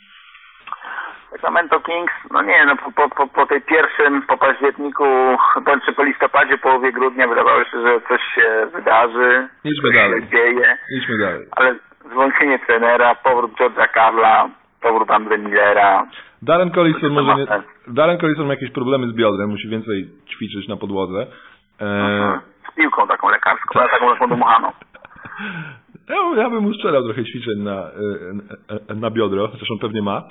no nie, no po tej pierwszym, po październiku, czy po listopadzie, połowie grudnia wydawało się, że coś się wydarzy. Idźmy dalej. Idźmy dalej. Ale zwolnienie trenera, powrót George'a Karla, powrót Andre Millera. Darren Collison ma jakieś problemy z biodrem, musi więcej ćwiczyć na podłodze. Z piłką taką lekarską, taką dmuchaną. Ja bym mu sprzedał trochę ćwiczeń na biodro, chociaż on pewnie ma.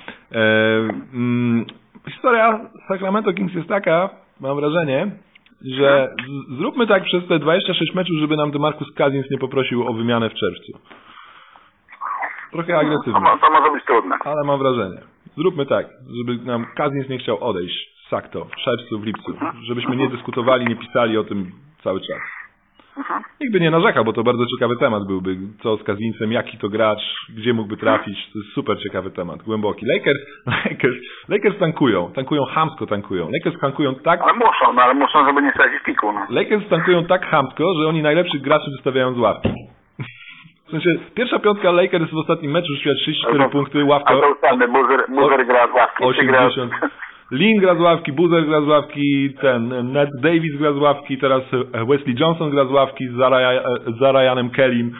Historia Sacramento Kings jest taka, mam wrażenie, że zróbmy tak przez te 26 meczów, żeby nam DeMarcus Cousins nie poprosił o wymianę w czerwcu. Trochę agresywnie. To może być trudne. Ale mam wrażenie. Zróbmy tak, żeby nam Cousins nie chciał odejść z Sakto w czerwcu, w lipcu. Żebyśmy nie dyskutowali, nie pisali o tym cały czas. Nikt by nie narzekał, bo to bardzo ciekawy temat byłby. Co z Cousinsem, jaki to gracz, gdzie mógłby trafić. To jest super ciekawy temat, głęboki. Lakers tankują, chamsko tankują. Lakers tankują tak... Ale muszą, żeby nie stracić piku. No. Lakers tankują tak chamsko, że oni najlepszych graczy wystawiają z ławki. W sensie, pierwsza piątka Lakers w ostatnim meczu rzuciła 34 punkty, ławka... Boozer gra z ławki. 80. Lin gra z ławki, Boozer gra z ławki, Ned Davis gra z ławki, teraz Wesley Johnson gra z ławki za Ryanem Kellym,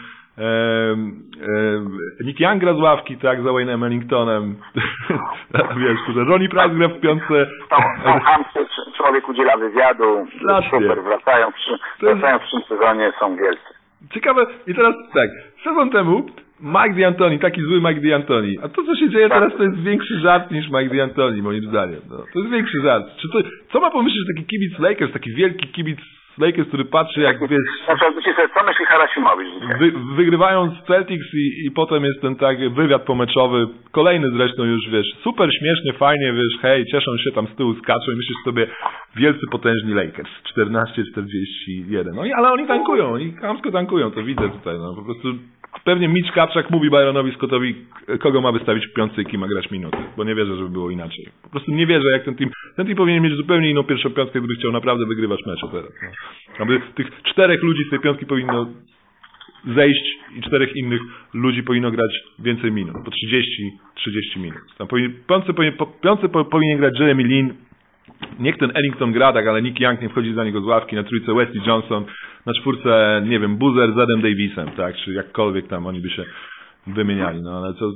Nick Young gra z ławki, tak, za Wayne'em Ellingtonem. Wiesz, że Ronnie Price gra w piątce. Człowiek udziela wywiadu, super, wracają w tym sezonie, są wielcy. Ciekawe, i teraz tak, sezon temu Mike D'Antoni, taki zły Mike D'Antoni. A to, co się dzieje teraz, to jest większy żart niż Mike D'Antoni, moim zdaniem. No, to jest większy żart. Co ma pomyśleć taki kibic Lakers, taki wielki kibic Lakers, który patrzy jak, wiesz... Co myśli Harasimowicz dzisiaj? Wygrywają z Celtics i potem jest ten tak wywiad pomeczowy, kolejny zresztą już, wiesz, super śmiesznie, fajnie, wiesz, hej, cieszą się tam z tyłu, skaczą i myślisz sobie, wielcy potężni Lakers, 14-41. No ale oni tankują, oni chamsko tankują, to widzę tutaj, no po prostu Pewnie Mitch Kapczak mówi Byronowi Scottowi, kogo ma wystawić w piątce i kim ma grać minuty, bo nie wierzę, żeby było inaczej. Po prostu nie wierzę, jak ten team powinien mieć zupełnie inną pierwszą piątkę, gdyby chciał naprawdę wygrywać mecze teraz. No. Aby tych 4 ludzi z tej piątki powinno zejść i 4 innych ludzi powinno grać więcej minut, po 30 minut. Tam piątce powinien grać Jeremy Lin, niech ten Ellington gra, tak, ale Nick Young nie wchodzi za niego z ławki, na trójce Wesley Johnson, na czwórce, nie wiem, Boozer z Adam Davisem, tak, czy jakkolwiek tam oni by się wymieniali, no ale co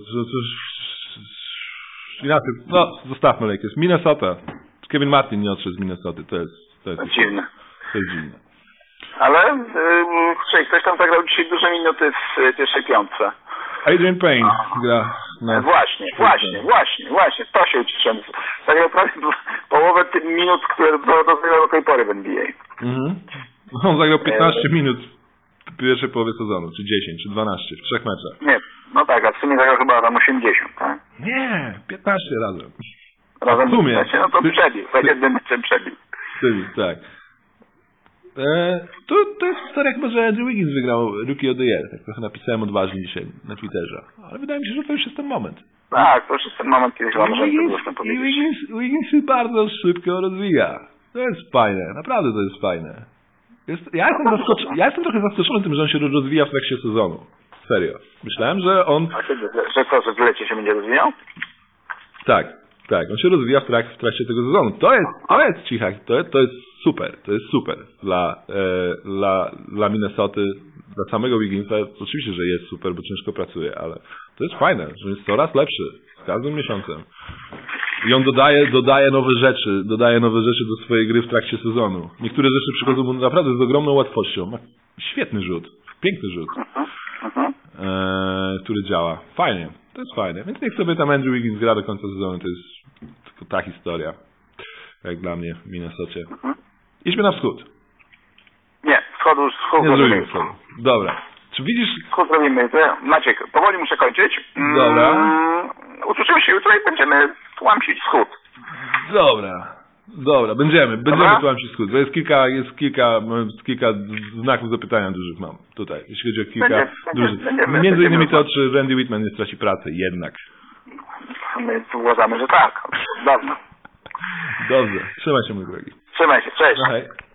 inaczej, no zostawmy Lakers. Minnesota, Kevin Martin nie odszedł z Minnesoty, to jest dziwne. To jest dziwne. Ale ktoś tam zagrał dzisiaj duże minuty w pierwszej piątce. Adrian Payne gra. No. Właśnie, to się ucieszyłem. Zagrał prawie połowę tych minut, które zagrał do tej pory w NBA. On zagrał 15 minut w pierwszej połowie sezonu, czy 10, czy 12, w 3 meczach. Nie, no tak, a w sumie zagrał chyba tam 80, tak? Nie, 15 razem. Razem w sumie. No to przebił, za jednym meczem przebił. Tak. To jest historia, chyba, że Andrew Wiggins wygrał Rookie of the Year. Tak trochę napisałem odważnie dzisiaj na Twitterze. Ale wydaje mi się, że to już jest ten moment. Tak, to już jest ten moment, kiedy chyba możemy to powiedzieć. Wiggins się bardzo szybko rozwija. To jest fajne, naprawdę to jest fajne. Ja jestem trochę zaskoczony tym, że on się rozwija w trakcie sezonu. Serio. Myślałem, że on... Że w lecie się będzie rozwijał? Tak. On się rozwija w trakcie tego sezonu. To jest cichak, to jest super dla Minnesoty, dla samego Wigginsa. Oczywiście, że jest super, bo ciężko pracuje, ale to jest fajne, że jest coraz lepszy z każdym miesiącem. I on dodaje nowe rzeczy do swojej gry w trakcie sezonu. Niektóre rzeczy przychodzą mu naprawdę z ogromną łatwością. Ma świetny rzut, piękny rzut, który działa. Fajnie, to jest fajne. Więc niech sobie tam Andrew Wiggins gra do końca sezonu, to jest tylko ta historia, jak dla mnie w Minnesocie. Idźmy na wschód. Nie, wschód nie zrobimy wschodu. Dobra. Czy widzisz... Wschód zrobimy. Maciek, powoli muszę kończyć. Dobra. Usłyszymy się jutro i będziemy tłamsić wschód. Dobra, będziemy tłamsić wschód. Bo jest kilka znaków zapytania dużych mam tutaj. Jeśli chodzi o kilka dużych. Między innymi to, czy Randy Whitman nie straci pracy. Jednak. My uważamy, że tak. Dawno. Dobrze. Trzymaj się, mój drogi. Trzymaj się. Cześć. Hej.